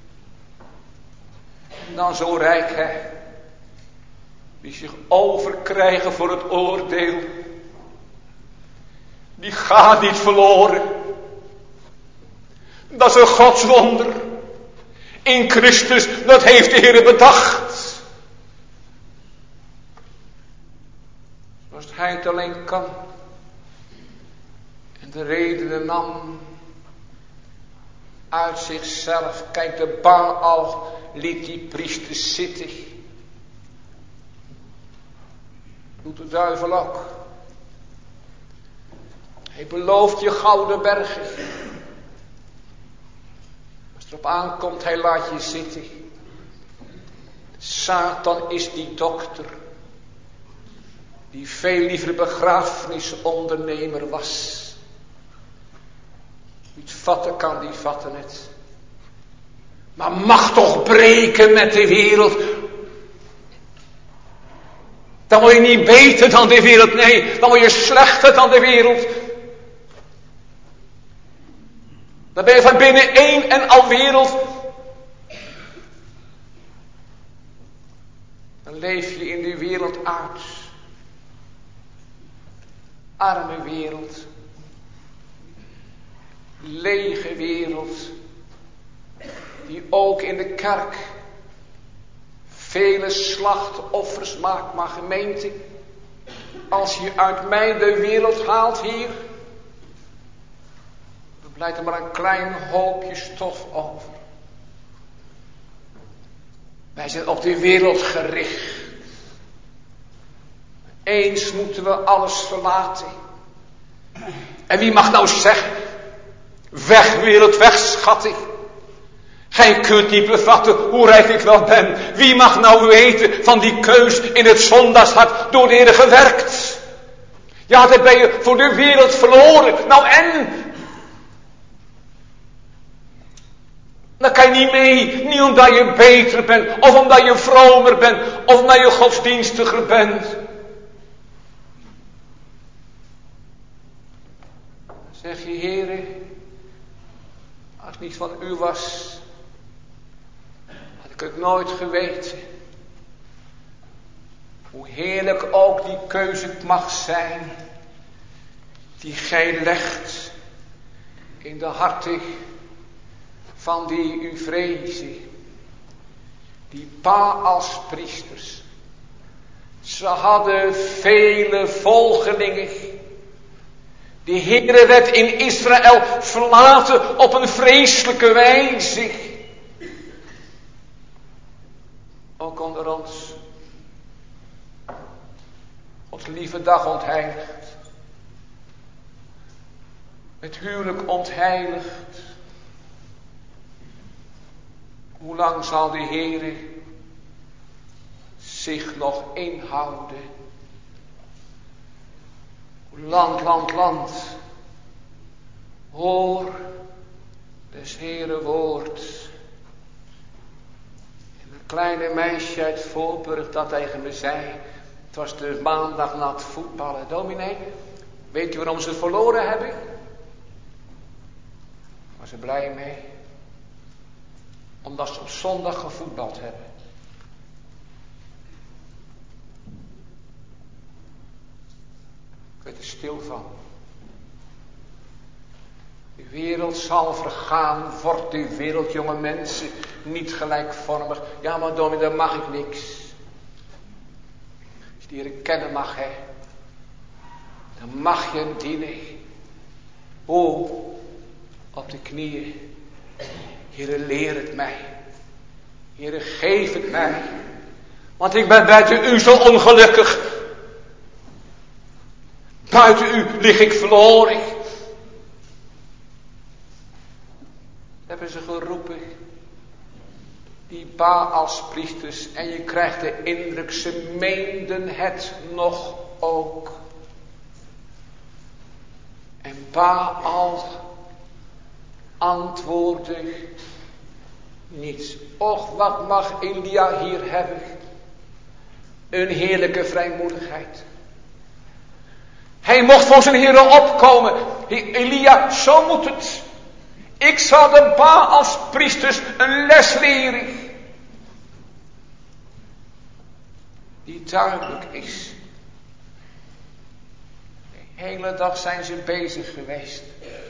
En dan zo rijk, hè. Die zich overkrijgen voor het oordeel. Die gaat niet verloren. Dat is een godswonder. In Christus, dat heeft de Heer bedacht. Zoals hij het alleen kan. En de redenen nam uit zichzelf. Kijk, de Baal liet die priesters zitten. Doet de duivel ook. Hij belooft je gouden bergen. Als het erop aankomt, hij laat je zitten. Satan is die dokter. Die veel liever begrafenisondernemer was. Wie het vatten kan, die vatten het. Maar mag toch breken met de wereld. Dan word je niet beter dan de wereld. Nee, dan word je slechter dan de wereld. Dan ben je van binnen één en al wereld. Dan leef je in die wereld uit. Arme wereld. Lege wereld. Die ook in de kerk vele slachtoffers maakt. Maar gemeente, als je uit mij de wereld haalt hier, dan blijft er maar een klein hoopje stof over. Wij zijn op de wereld gericht. Eens moeten we alles verlaten. En wie mag nou zeggen, weg wereld, weg schatting. Gij kunt niet bevatten hoe rijk ik wel ben. Wie mag nou weten van die keus in het zondagshart door de Heer gewerkt. Ja, dan ben je voor de wereld verloren. Nou en? Dan kan je niet mee. Niet omdat je beter bent. Of omdat je vromer bent. Of omdat je godsdienstiger bent. Zeg je, Heere, als het niet van u was, had ik het nooit geweten. Hoe heerlijk ook die keuze mag zijn, die gij legt in de harten van die u vrezen. Die Baals priesters. Ze hadden vele volgelingen. De Heere werd in Israël verlaten op een vreselijke wijze. Ook onder ons. Gods lieve dag ontheiligd. Het huwelijk ontheiligd. Hoe lang zal de Heere zich nog inhouden? Land, land, land. Hoor des Heere woord. En een kleine meisje uit Voorburg dat tegen me zei. Het was de maandag na het voetballen. Dominee, weet u waarom ze verloren hebben? Daar was ze blij mee. Omdat ze op zondag gevoetbald hebben. Ik werd er stil van. De wereld zal vergaan. Wordt de wereld, jonge mensen, niet gelijkvormig. Ja, maar dominee, daar mag ik niks. Als je die Heer kennen mag, hè. Dan mag je hem dienen. Hoe? Op de knieën. Heere, leer het mij. Heere, geef het mij. Want ik ben buiten u zo ongelukkig. Buiten u lig ik verloren. Hebben ze geroepen. Die Baalspriesters. En je krijgt de indruk, ze meenden het nog ook. En Baal antwoordde niets. Och, wat mag Elia hier hebben? Een heerlijke vrijmoedigheid. Hij mocht voor zijn heren opkomen. Elia, zo moet het. Ik zal de Baalspriesters een les leren. Die duidelijk is. De hele dag zijn ze bezig geweest.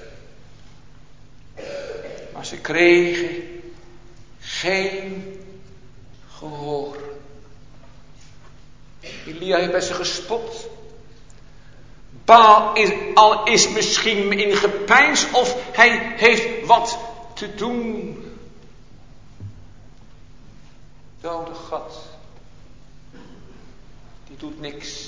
Maar ze kregen geen gehoor. Elia heeft bij ze gespot. Baal is, al is misschien in gepeins of hij heeft wat te doen. Dode God. Die doet niks.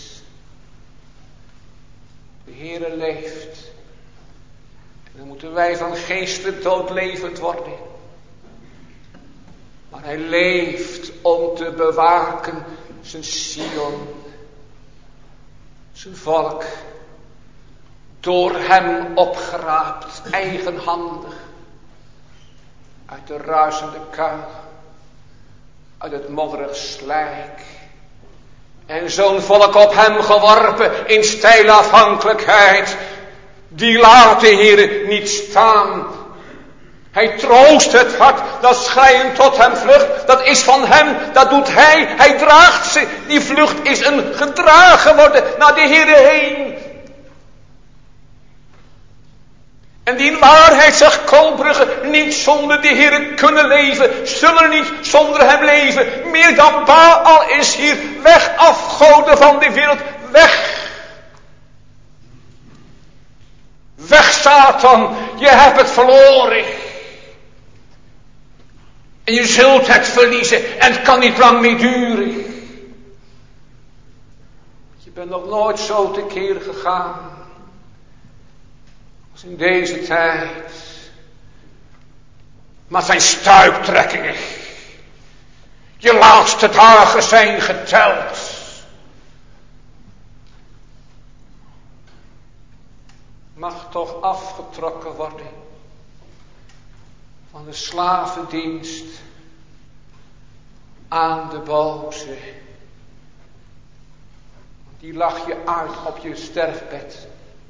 De Heere leeft. En dan moeten wij van geestelijk dood levend worden. Maar hij leeft om te bewaken zijn Sion. Zijn volk. Door hem opgeraapt, eigenhandig. Uit de ruisende kuil. Uit het modderig slijk. En zo'n volk op hem geworpen in steile afhankelijkheid. Die laat de Heere niet staan. Hij troost het hart dat schreiend tot hem vlucht. Dat is van hem, dat doet hij. Hij draagt ze. Die vlucht is een gedragen worden naar de Heere heen. En die waarheid, zegt Kolbrugge, niet zonder de Heere kunnen leven, zullen niet zonder hem leven. Meer dan Baal is hier, weg afgoden van de wereld, weg. Weg Satan, je hebt het verloren. En je zult het verliezen en het kan niet lang meer duren. Je bent nog nooit zo tekeer gegaan. Als in deze tijd. Maar zijn stuiptrekkingen. Je laatste dagen zijn geteld. Mag toch afgetrokken worden. Van de slavendienst. Aan de boze. Die lach je uit op je sterfbed.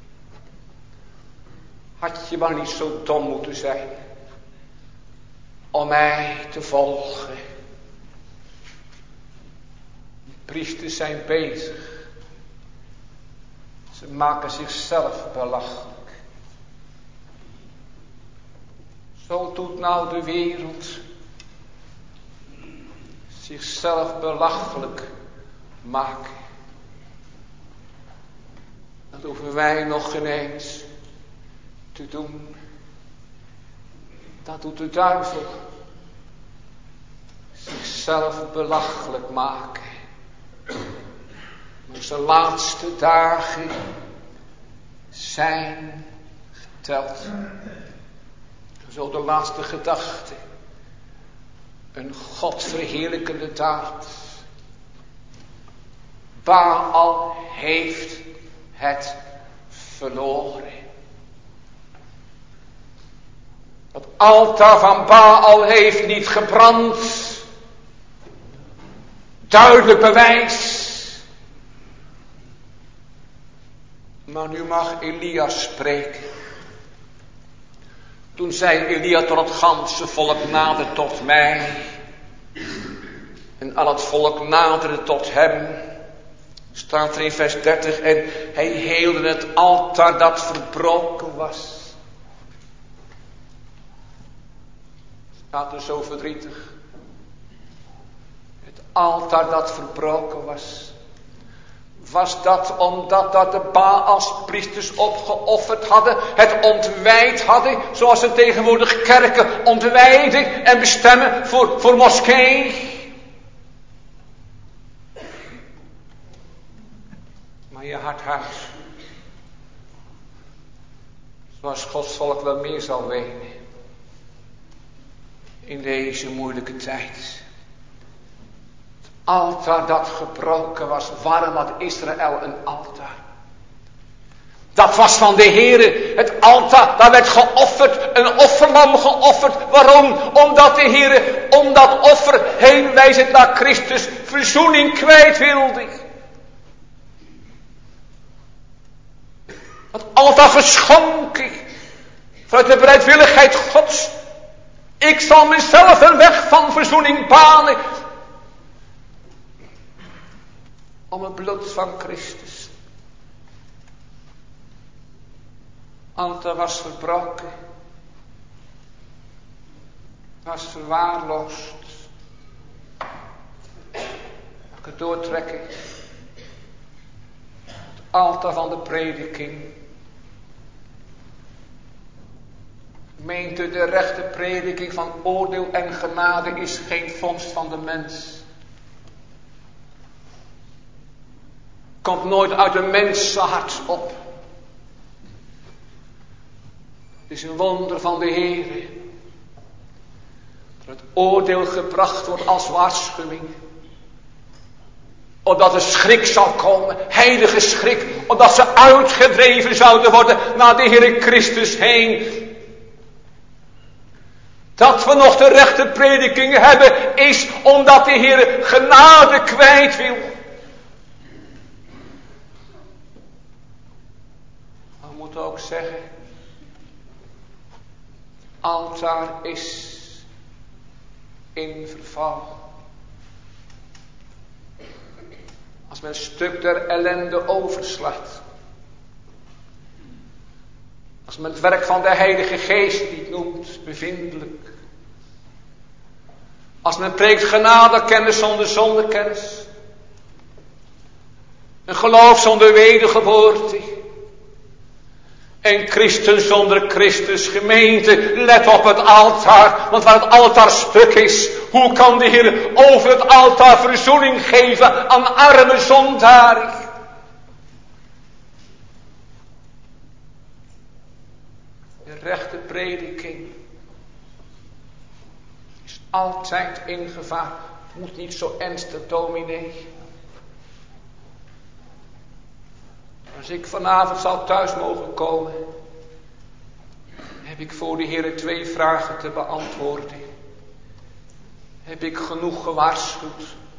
Had je maar niet zo dom moeten zijn. Om mij te volgen. De priesters zijn bezig. Ze maken zichzelf belachelijk. Zo doet nou de wereld. Zichzelf belachelijk maken. Dat hoeven wij nog geen eens te doen. Dat doet de duivel. Zichzelf belachelijk maken. Maar zijn laatste dagen zijn geteld. Zo de laatste gedachte. Een godverheerlijkende daad. Baal heeft het verloren. Het altaar van Baal heeft niet gebrand. Duidelijk bewijs. Maar nu mag Elia spreken. Toen zei Elia tot het ganse volk, nader tot mij. En al het volk naderde tot hem. Staat er in vers dertig. En hij heelde het altaar dat verbroken was. Staat er zo verdrietig. Het altaar dat verbroken was. Was dat omdat dat de Baals-priesters opgeofferd hadden, het ontwijd hadden, zoals ze tegenwoordig kerken ontwijden en bestemmen voor, voor moskee? Maar je harthuis, zoals Gods volk wel meer zal weten, in deze moeilijke tijd. Altaar dat gebroken was, waarom had Israël een altaar? Dat was van de Heere. Het altaar, daar werd geofferd, een offerlam geofferd. Waarom? Omdat de Heere om dat offer heen wijzend naar Christus verzoening kwijt wilde. Het altaar geschonk ik vanuit de bereidwilligheid Gods. Ik zal mezelf een weg van verzoening banen. Om het bloed van Christus. Altaar was verbroken. Was verwaarloosd. Mag ik het doortrekken? Het altaar van de prediking. Meent u de rechte prediking van oordeel en genade is geen vondst van de mens. Komt nooit uit een mensenhart op. Het is een wonder van de Heer. Dat het oordeel gebracht wordt als waarschuwing. Opdat er schrik zal komen. Heilige schrik. Opdat ze uitgedreven zouden worden naar de Heer Christus heen. Dat we nog de rechte prediking hebben is omdat de Heer genade kwijt wil. We moeten ook zeggen, altaar is in verval. Als men een stuk der ellende overslaat. Als men het werk van de Heilige Geest niet noemt, bevindelijk. Als men preekt genadekennis zonder zondekennis. Een geloof zonder wedergeboorte. En christen zonder Christus. Gemeente, let op het altaar. Want waar het altaar stuk is, hoe kan de Heer over het altaar verzoening geven aan arme zondaren? De rechte prediking is altijd in gevaar. Moet niet zo ernstig, dominee. Als ik vanavond zou thuis mogen komen, heb ik voor de Heer twee vragen te beantwoorden. Heb ik genoeg gewaarschuwd?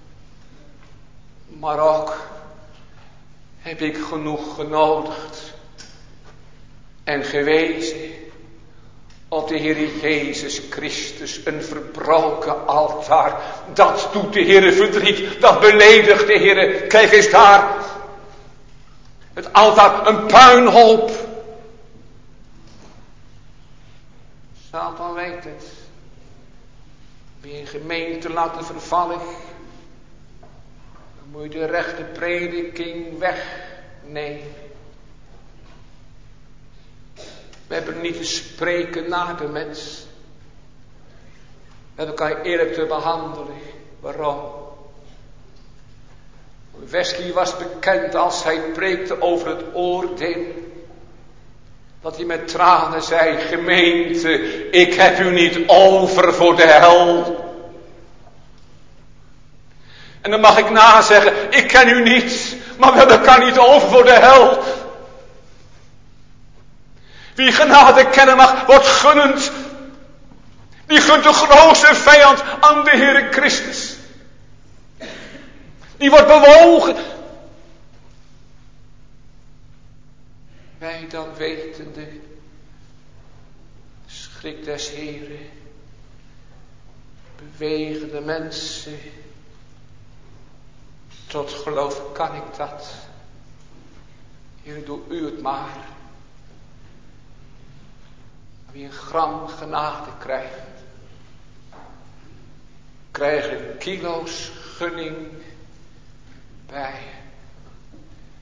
Maar ook, heb ik genoeg genodigd en gewezen op de Heer Jezus Christus, een verbroken altaar. Dat doet de Heer verdriet, dat beledigt de Heer. Kijk eens daar. Het altaar, een puinhoop. Satan weet het. Wil je een gemeente laten vervallen, dan moet je de rechte prediking wegnemen. We hebben niet te spreken naar de mens. We hebben elkaar eerlijk te behandelen. Waarom? Wesley was bekend als hij preekte over het oordeel. Dat hij met tranen zei, gemeente, ik heb u niet over voor de hel. En dan mag ik nazeggen, ik ken u niet, maar we hebben elkaar niet over voor de hel. Wie genade kennen mag, wordt gunnend. Die gunt de grootste vijand aan de Heere Christus. Die wordt bewogen. Wij dan wetende, schrik des Heeren, bewegen de mensen tot geloof, kan ik dat? Heer, doe u het maar. Wie een gram genade krijgt, krijgen kilo's gunning bij.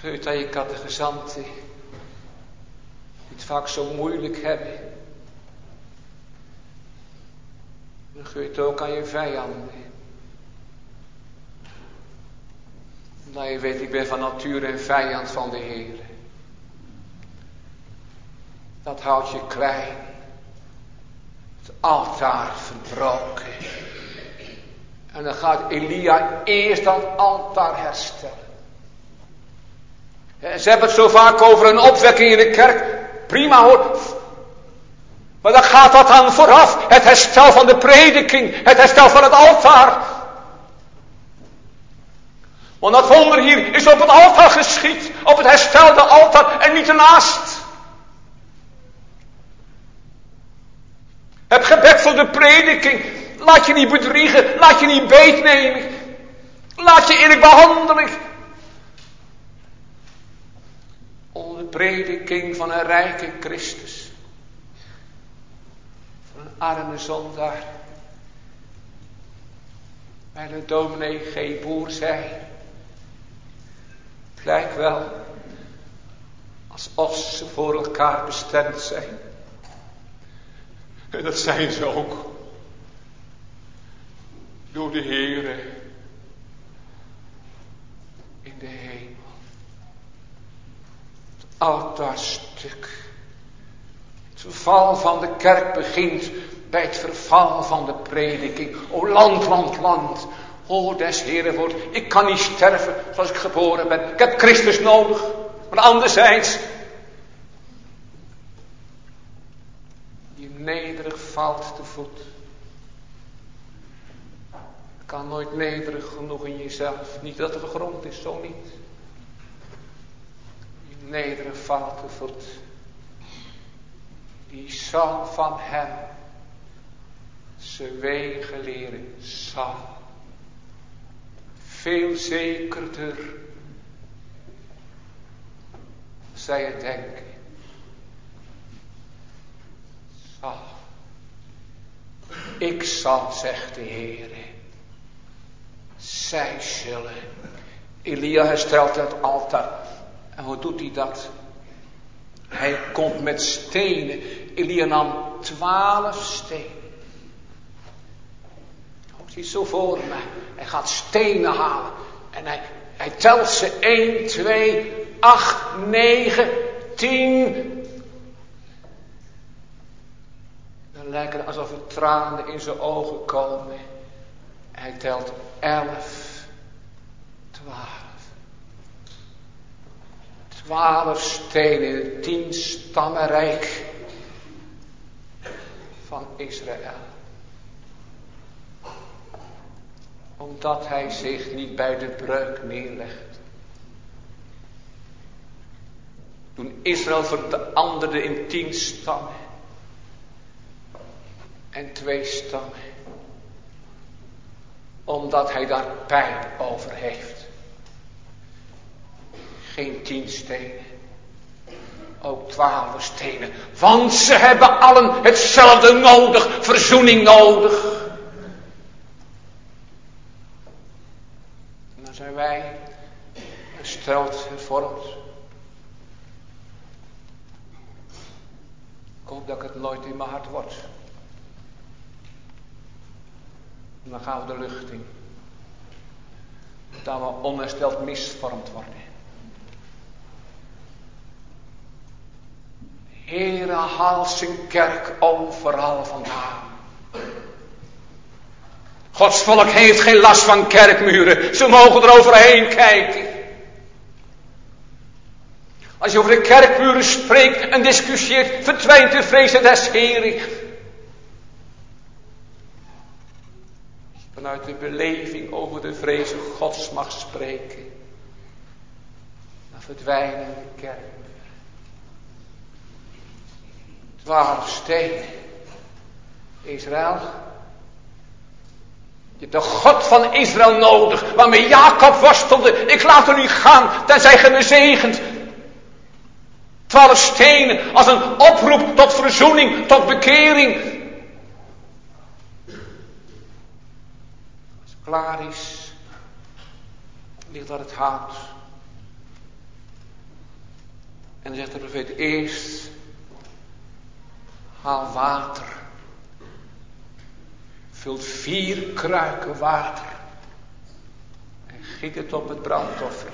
Geurt aan je catechizanten die het vaak zo moeilijk hebben. Dan geurt ook aan je vijanden. Omdat je weet, ik ben van nature een vijand van de Heer. Dat houdt je klein. Het altaar verbroken. En dan gaat Elia eerst dat altaar herstellen. Ze hebben het zo vaak over een opwekking in de kerk. Prima hoor. Maar dan gaat dat dan vooraf. Het herstel van de prediking. Het herstel van het altaar. Want dat wonder hier is op het altaar geschied. Op het herstelde altaar en niet ernaast. Het gebed voor de prediking. Laat je niet bedriegen. Laat je niet beetnemen. Laat je eerlijk behandelen. Onder de prediking van een rijke Christus. Van een arme zondaar. Bij de dominee G. Boer zei. Het lijkt wel alsof ze voor elkaar bestemd zijn. En dat zijn ze ook. Door de Heere in de hemel. Het altaarstuk. Het verval van de kerk begint bij het verval van de prediking. O land, land, land. Hoor des Heeren woord. Ik kan niet sterven zoals ik geboren ben. Ik heb Christus nodig. Maar anderzijds. Je nederig valt te voet. Je kan nooit nederig genoeg in jezelf. Niet dat er gegrond is, zo niet. Je nederig valt te voet. Die zal van hem zijn wegen leren. Zal. Veel zekerder zij het denken. Zal. Ik zal, zegt de Heere. Zij zullen. Elia herstelt het altaar. En hoe doet hij dat? Hij komt met stenen. Elia nam twaalf stenen. Ik zie het zo voor me. Hij gaat stenen halen. En hij, hij telt ze. één, twee, acht, negen, tien. Dan lijkt het alsof er tranen in zijn ogen komen. Hij telt elf, twaalf. Twaalf stenen in het tien stammenrijk van Israël. Omdat hij zich niet bij de breuk neerlegt. Toen Israël veranderde in tien stammen. En twee stammen. Omdat hij daar pijn over heeft. Geen tien stenen. Ook twaalf stenen. Want ze hebben allen hetzelfde nodig. Verzoening nodig. En dan zijn wij hersteld, hervormd. Ik hoop dat ik het nooit in mijn hart word. En dan gaan we de lucht in. Dat we onhersteld misvormd worden. Heere, haal zijn kerk overal vandaan. Gods volk heeft geen last van kerkmuren. Ze mogen er overheen kijken. Als je over de kerkmuren spreekt en discussieert, verdwijnt de vrees des Heeren. Vanuit de beleving over de vrezen Gods mag spreken. Dan verdwijnen de kerk. Twaalf stenen. Israël. Je hebt de God van Israël nodig. Waarmee Jacob worstelde. Ik laat er niet gaan. Tenzij ge me zegent. Twaalf stenen. Als een oproep tot verzoening. Tot bekering. Als het klaar is. Ligt daar het hout. En dan zegt de profeet, eerst haal water. Vult vier kruiken water. En giet het op het brandoffer.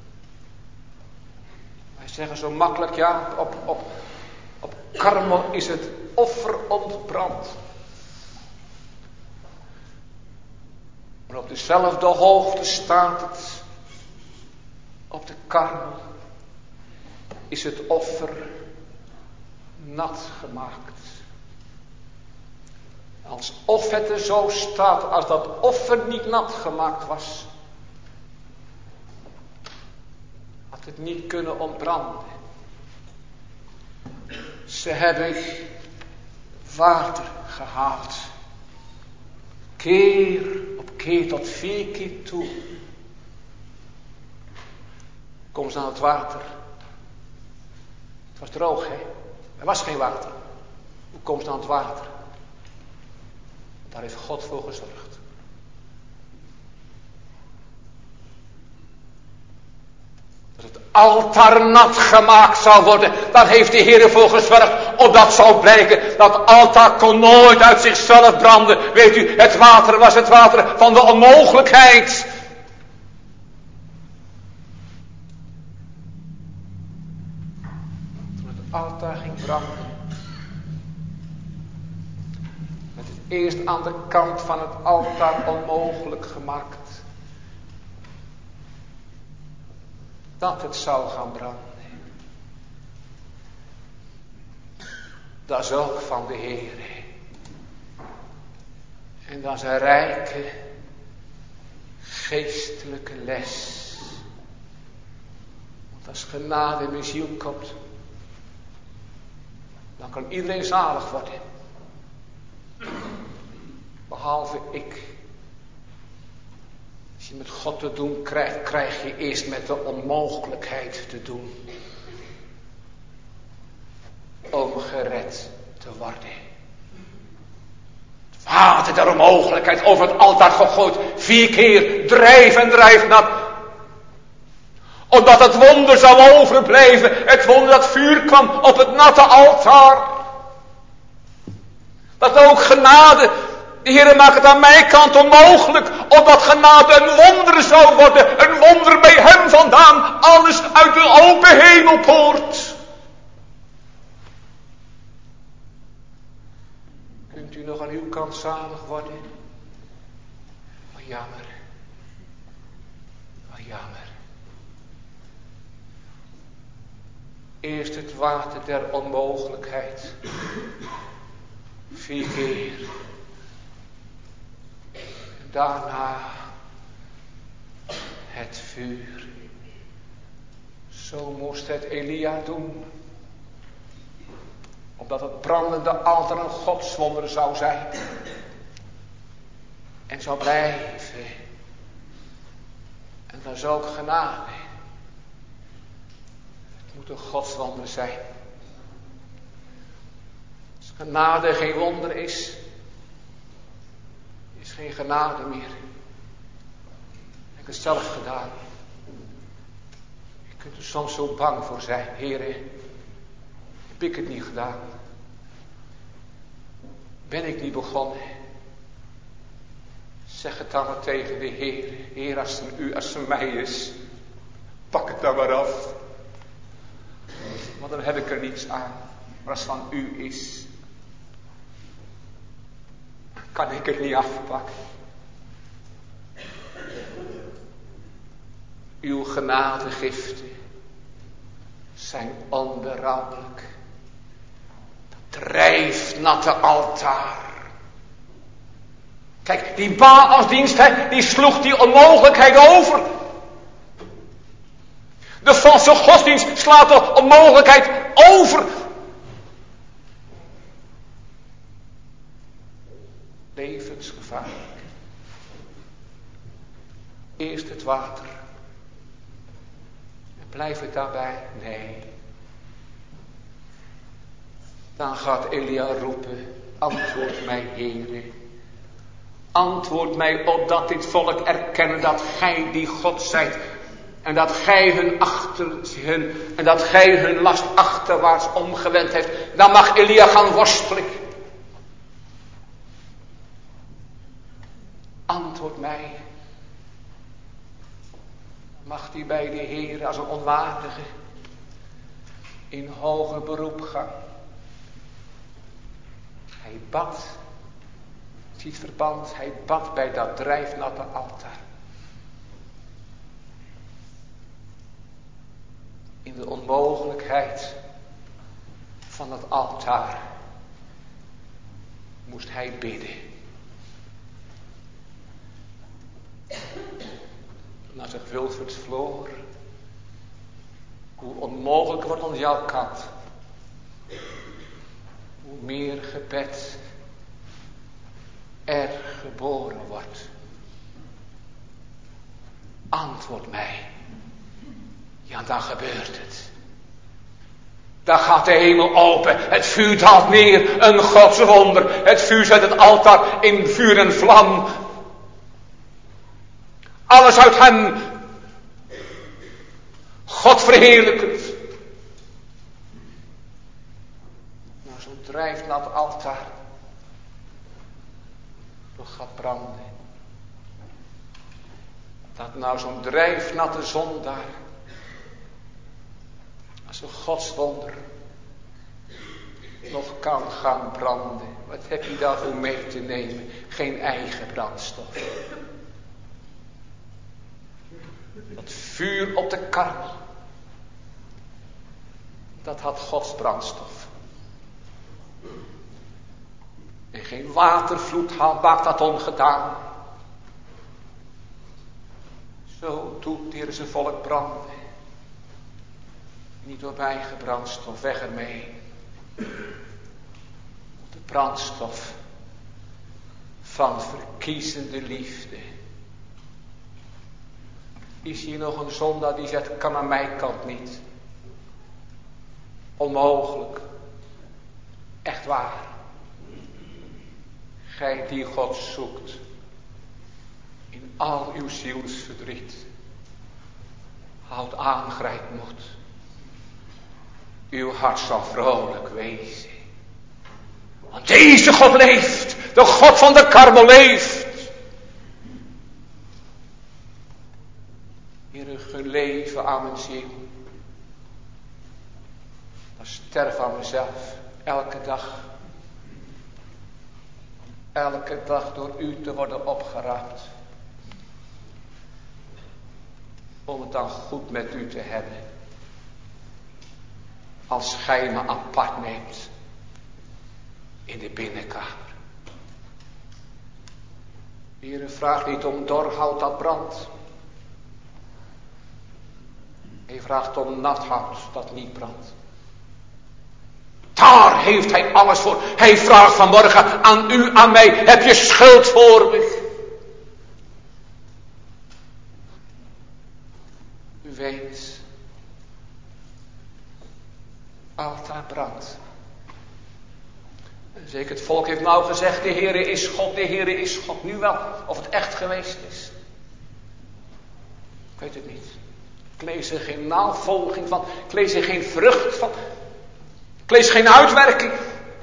Wij zeggen zo makkelijk, ja, op, op, op Karmel is het offer ontbrand. Maar op dezelfde hoogte staat het. Op de Karmel is het offer nat gemaakt. Alsof het er zo staat, als dat offer niet nat gemaakt was, had het niet kunnen ontbranden. Ze hebben water gehaald. Keer op keer tot vier keer toe. Kom ze aan het water. Het was droog, hè? Er was geen water. Hoe komt ze aan het water? Daar heeft God voor gezorgd. Dat het altaar nat gemaakt zou worden. Daar heeft de Heer voor gezorgd. Opdat zou blijken. Dat altaar kon nooit uit zichzelf branden. Weet u, het water was het water van de onmogelijkheid. Toen het altaar ging branden. Eerst aan de kant van het altaar onmogelijk gemaakt. Dat het zou gaan branden. Dat is ook van de Heer. En dat is een rijke geestelijke les. Want als genade in mijn ziel komt, dan kan iedereen zalig worden. Behalve ik. Als je met God te doen krijgt, krijg je eerst met de onmogelijkheid te doen. Om gered te worden. Het water der onmogelijkheid over het altaar gegooid. Vier keer drijf en drijf nat. Omdat het wonder zou overblijven. Het wonder dat vuur kwam op het natte altaar. Dat ook genade. De Heer maakt het aan mijn kant onmogelijk. Opdat genade een wonder zou worden. Een wonder bij hem vandaan. Alles uit de open hemelpoort. Kunt u nog aan uw kant zalig worden? Wat jammer. Wat jammer. Eerst het water der onmogelijkheid. Vier keer. En daarna het vuur. Zo moest het Elia doen. Omdat het brandende altaar een godswonder zou zijn. En zou blijven. En dat is ook genade. Het moet een godswonder zijn. Als genade geen wonder is, is geen genade meer. Ik heb het zelf gedaan. Je kunt er soms zo bang voor zijn. Heere, heb ik het niet gedaan? Ben ik niet begonnen? Zeg het dan maar tegen de Heer. Heer, als het u, als het mij is, pak het dan maar af. Want dan heb ik er niets aan. Maar als het van u is, kan ik het niet afpakken. Uw genadegiften zijn onberouwelijk. Dat drijfnatte altaar. Kijk, die Baalsdienst, hè, die sloeg die onmogelijkheid over. De valse godsdienst slaat de onmogelijkheid over. Levensgevaarlijk. Eerst het water. En blijft het daarbij? Nee. Dan gaat Elia roepen, antwoord mij, Heere. Antwoord mij opdat dit volk erkennen dat gij die God zijt. En dat gij hun achter hun, en dat gij hun last achterwaarts omgewend heeft. Dan mag Elia gaan worstelen. Antwoord mij. Mag hij bij de Heer als een onwaardige in hoger beroep gaan. Hij bad. Ziet verband. Hij bad bij dat drijfnatte altaar. In de onmogelijkheid van het altaar moest hij bidden. Naar zich Wilfert Floor. Hoe onmogelijk wordt aan jouw kant. Hoe meer gebed er geboren wordt. Antwoord mij. Ja, dan gebeurt het. Dan gaat de hemel open. Het vuur daalt neer. Een godswonder. Het vuur zet het altaar in vuur en vlam. Alles uit hem. God verheerlijkend. Nou, zo drijft naar het altaar. Nog gaat branden. Dat nou zo'n drijfnatte zondaar. Als een godswonder. Nog kan gaan branden. Wat heb je daarvoor mee te nemen? Geen eigen brandstof. Dat vuur op de karmel. Dat had Gods brandstof. En geen watervloed maakt dat ongedaan. Zo doet de Heer zijn volk branden. Niet door eigen brandstof, weg ermee. De brandstof van verkiezende liefde. Is hier nog een zondaar die zegt, kan aan mijn kant niet. Onmogelijk. Echt waar. Gij die God zoekt. In al uw zielsverdriet. Houd aan, grijp moed. Uw hart zal vrolijk wezen. Want deze God leeft. De God van de karmel leeft. Heere, gun leven aan mijn ziel. Dan sterf aan mezelf. Elke dag. Elke dag door u te worden opgeraapt. Om het dan goed met u te hebben. Als gij me apart neemt. In de binnenkamer. Heere, vraag niet om dorhout dat brandt. Hij vraagt om nat hout dat niet brandt. Daar heeft hij alles voor. Hij vraagt vanmorgen aan u, aan mij. Heb je schuld voor me? U weet. Altaar brandt. En zeker het volk heeft nou gezegd. De Heere is God. De Heere is God. Nu wel. Of het echt geweest is. Ik weet het niet. Ik lees er geen navolging van. Ik lees er geen vrucht van. Ik lees geen uitwerking.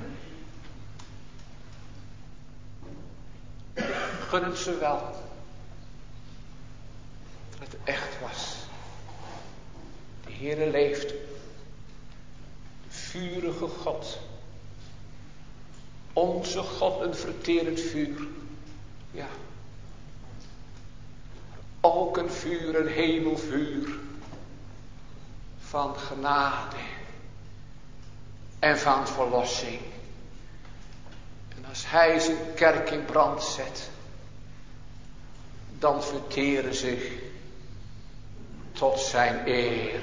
Gun het ze wel. Dat het echt was. De Heere leeft. De vurige God. Onze God een verterend vuur. Ja. Ook een vuur, een hemelvuur. Van genade. En van verlossing. En als hij zijn kerk in brand zet. Dan verteren zich. Tot zijn eer.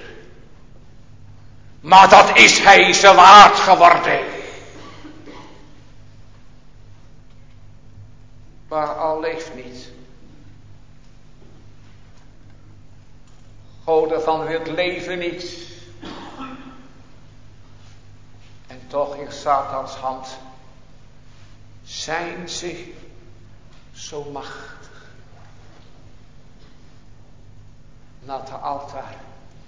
Maar dat is hij ze waard geworden. Maar al leeft niet. God van het leven niet. En toch in Satans hand zijn ze zo machtig. natte altaar.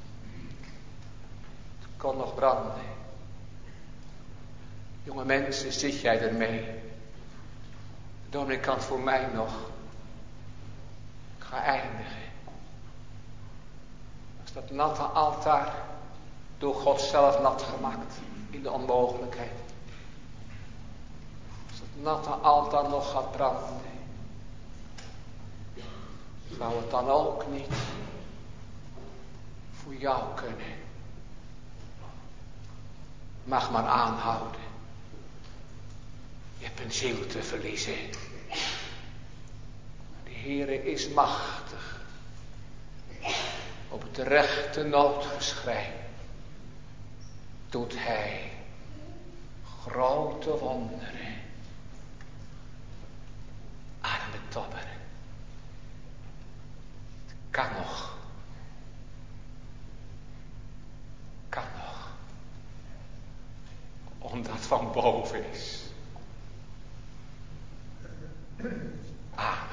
Het kon nog branden. Jonge mensen, zit jij ermee? De dominee kan het voor mij nog. Ik ga eindigen. Als dat natte altaar door God zelf nat gemaakt in de onmogelijkheid. Als dat natte altaar nog gaat branden. Zou het dan ook niet voor jou kunnen? Mag maar aanhouden. Je hebt een ziel te verliezen. De Heere is machtig. Op het rechte noodgeschrei doet Hij grote wonderen. Arme tobber. Het kan nog. Kan nog. Omdat het van boven is. Amen.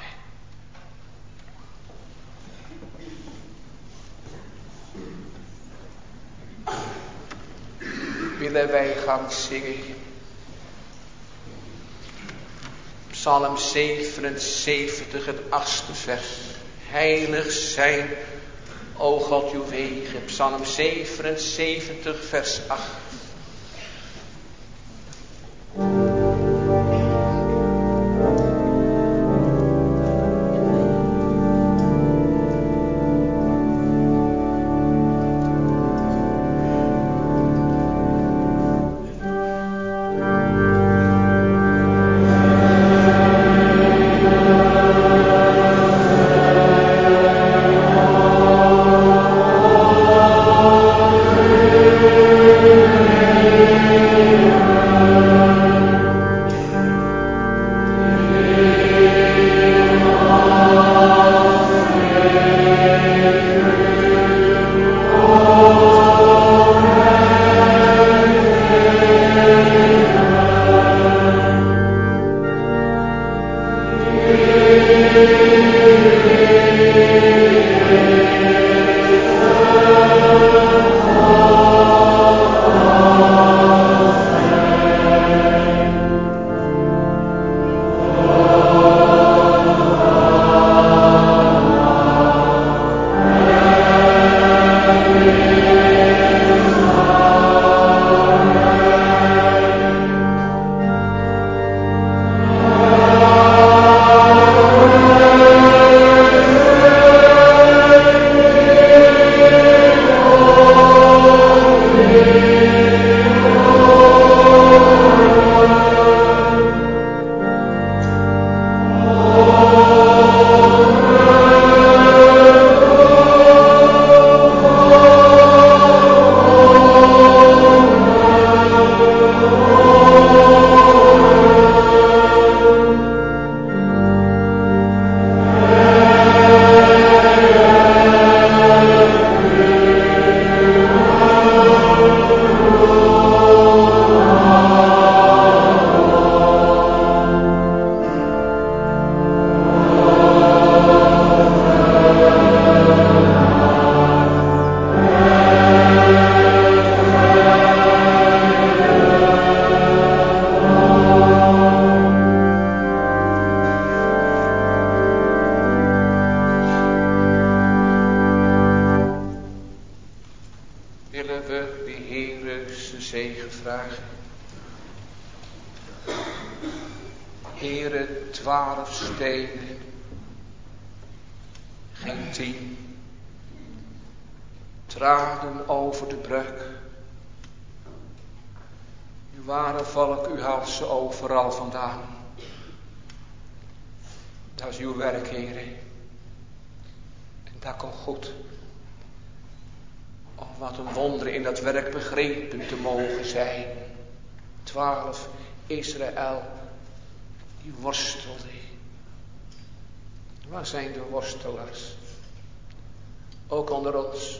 Willen wij gaan zingen. Psalm zevenenzeventig, het achtste vers. Heilig zijn, o God, uw wegen. Psalm zevenenzeventig, vers acht. Heere, twaalf stenen, geen tien, traden over de brug. Uw ware volk, u haalt ze overal vandaan. Dat is uw werk, Heere. En dat komt goed. Oh, wat een wonder in dat werk begrepen te mogen zijn. Twaalf Israël, die worstelde. Waar zijn de worstelaars? Ook onder ons.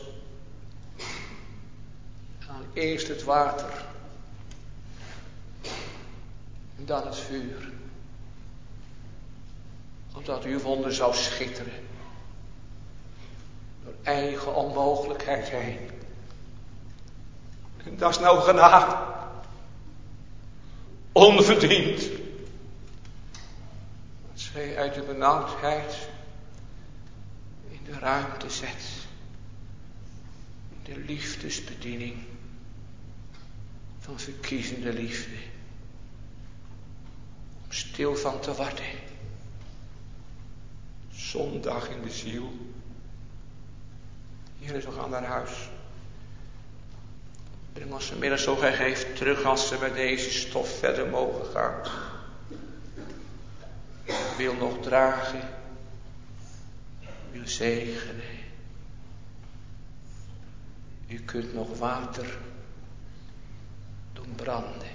Dan eerst het water. En dan het vuur. Opdat uw wonder zou schitteren. door eigen onmogelijkheid heen. En dat is nou genade. Onverdiend. Als gij uit de benauwdheid in de ruimte zet. In de liefdesbediening van verkiezende liefde. Om stil van te wachten. Zondag in de ziel. Hier is we gaan naar huis. Breng ons vanmiddag zo gij geeft terug als ze met deze stof verder mogen gaan. Wil nog dragen. Wil zegenen. U kunt nog water doen branden.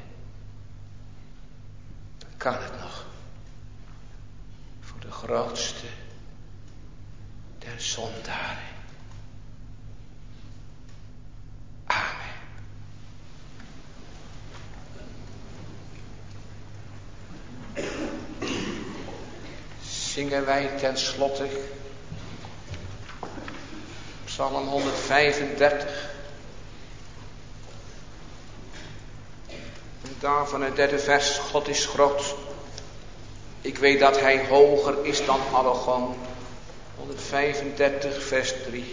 Dan kan het nog. Voor de grootste der zondaren. Amen. Zingen wij ten slotte Psalm honderdvijfendertig. En daarvan het derde vers. God is groot. Ik weet dat hij hoger is dan alle gang. honderdvijfendertig vers drie.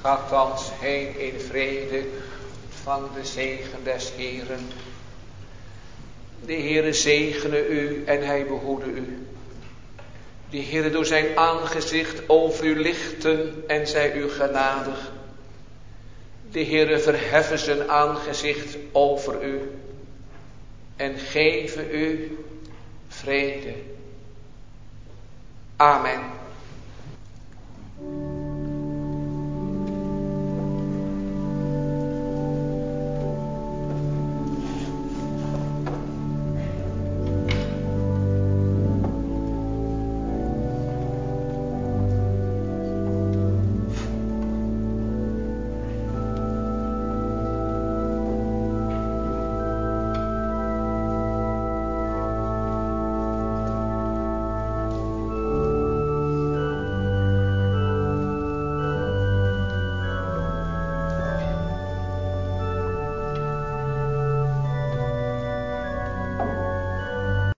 Gaat thans heen in vrede van de zegen des Heeren. De Heere zegene u en hij behoede u. De Heere door zijn aangezicht over u lichten en zij u genadig. De Heere verheffen zijn aangezicht over u en geven u vrede. Amen.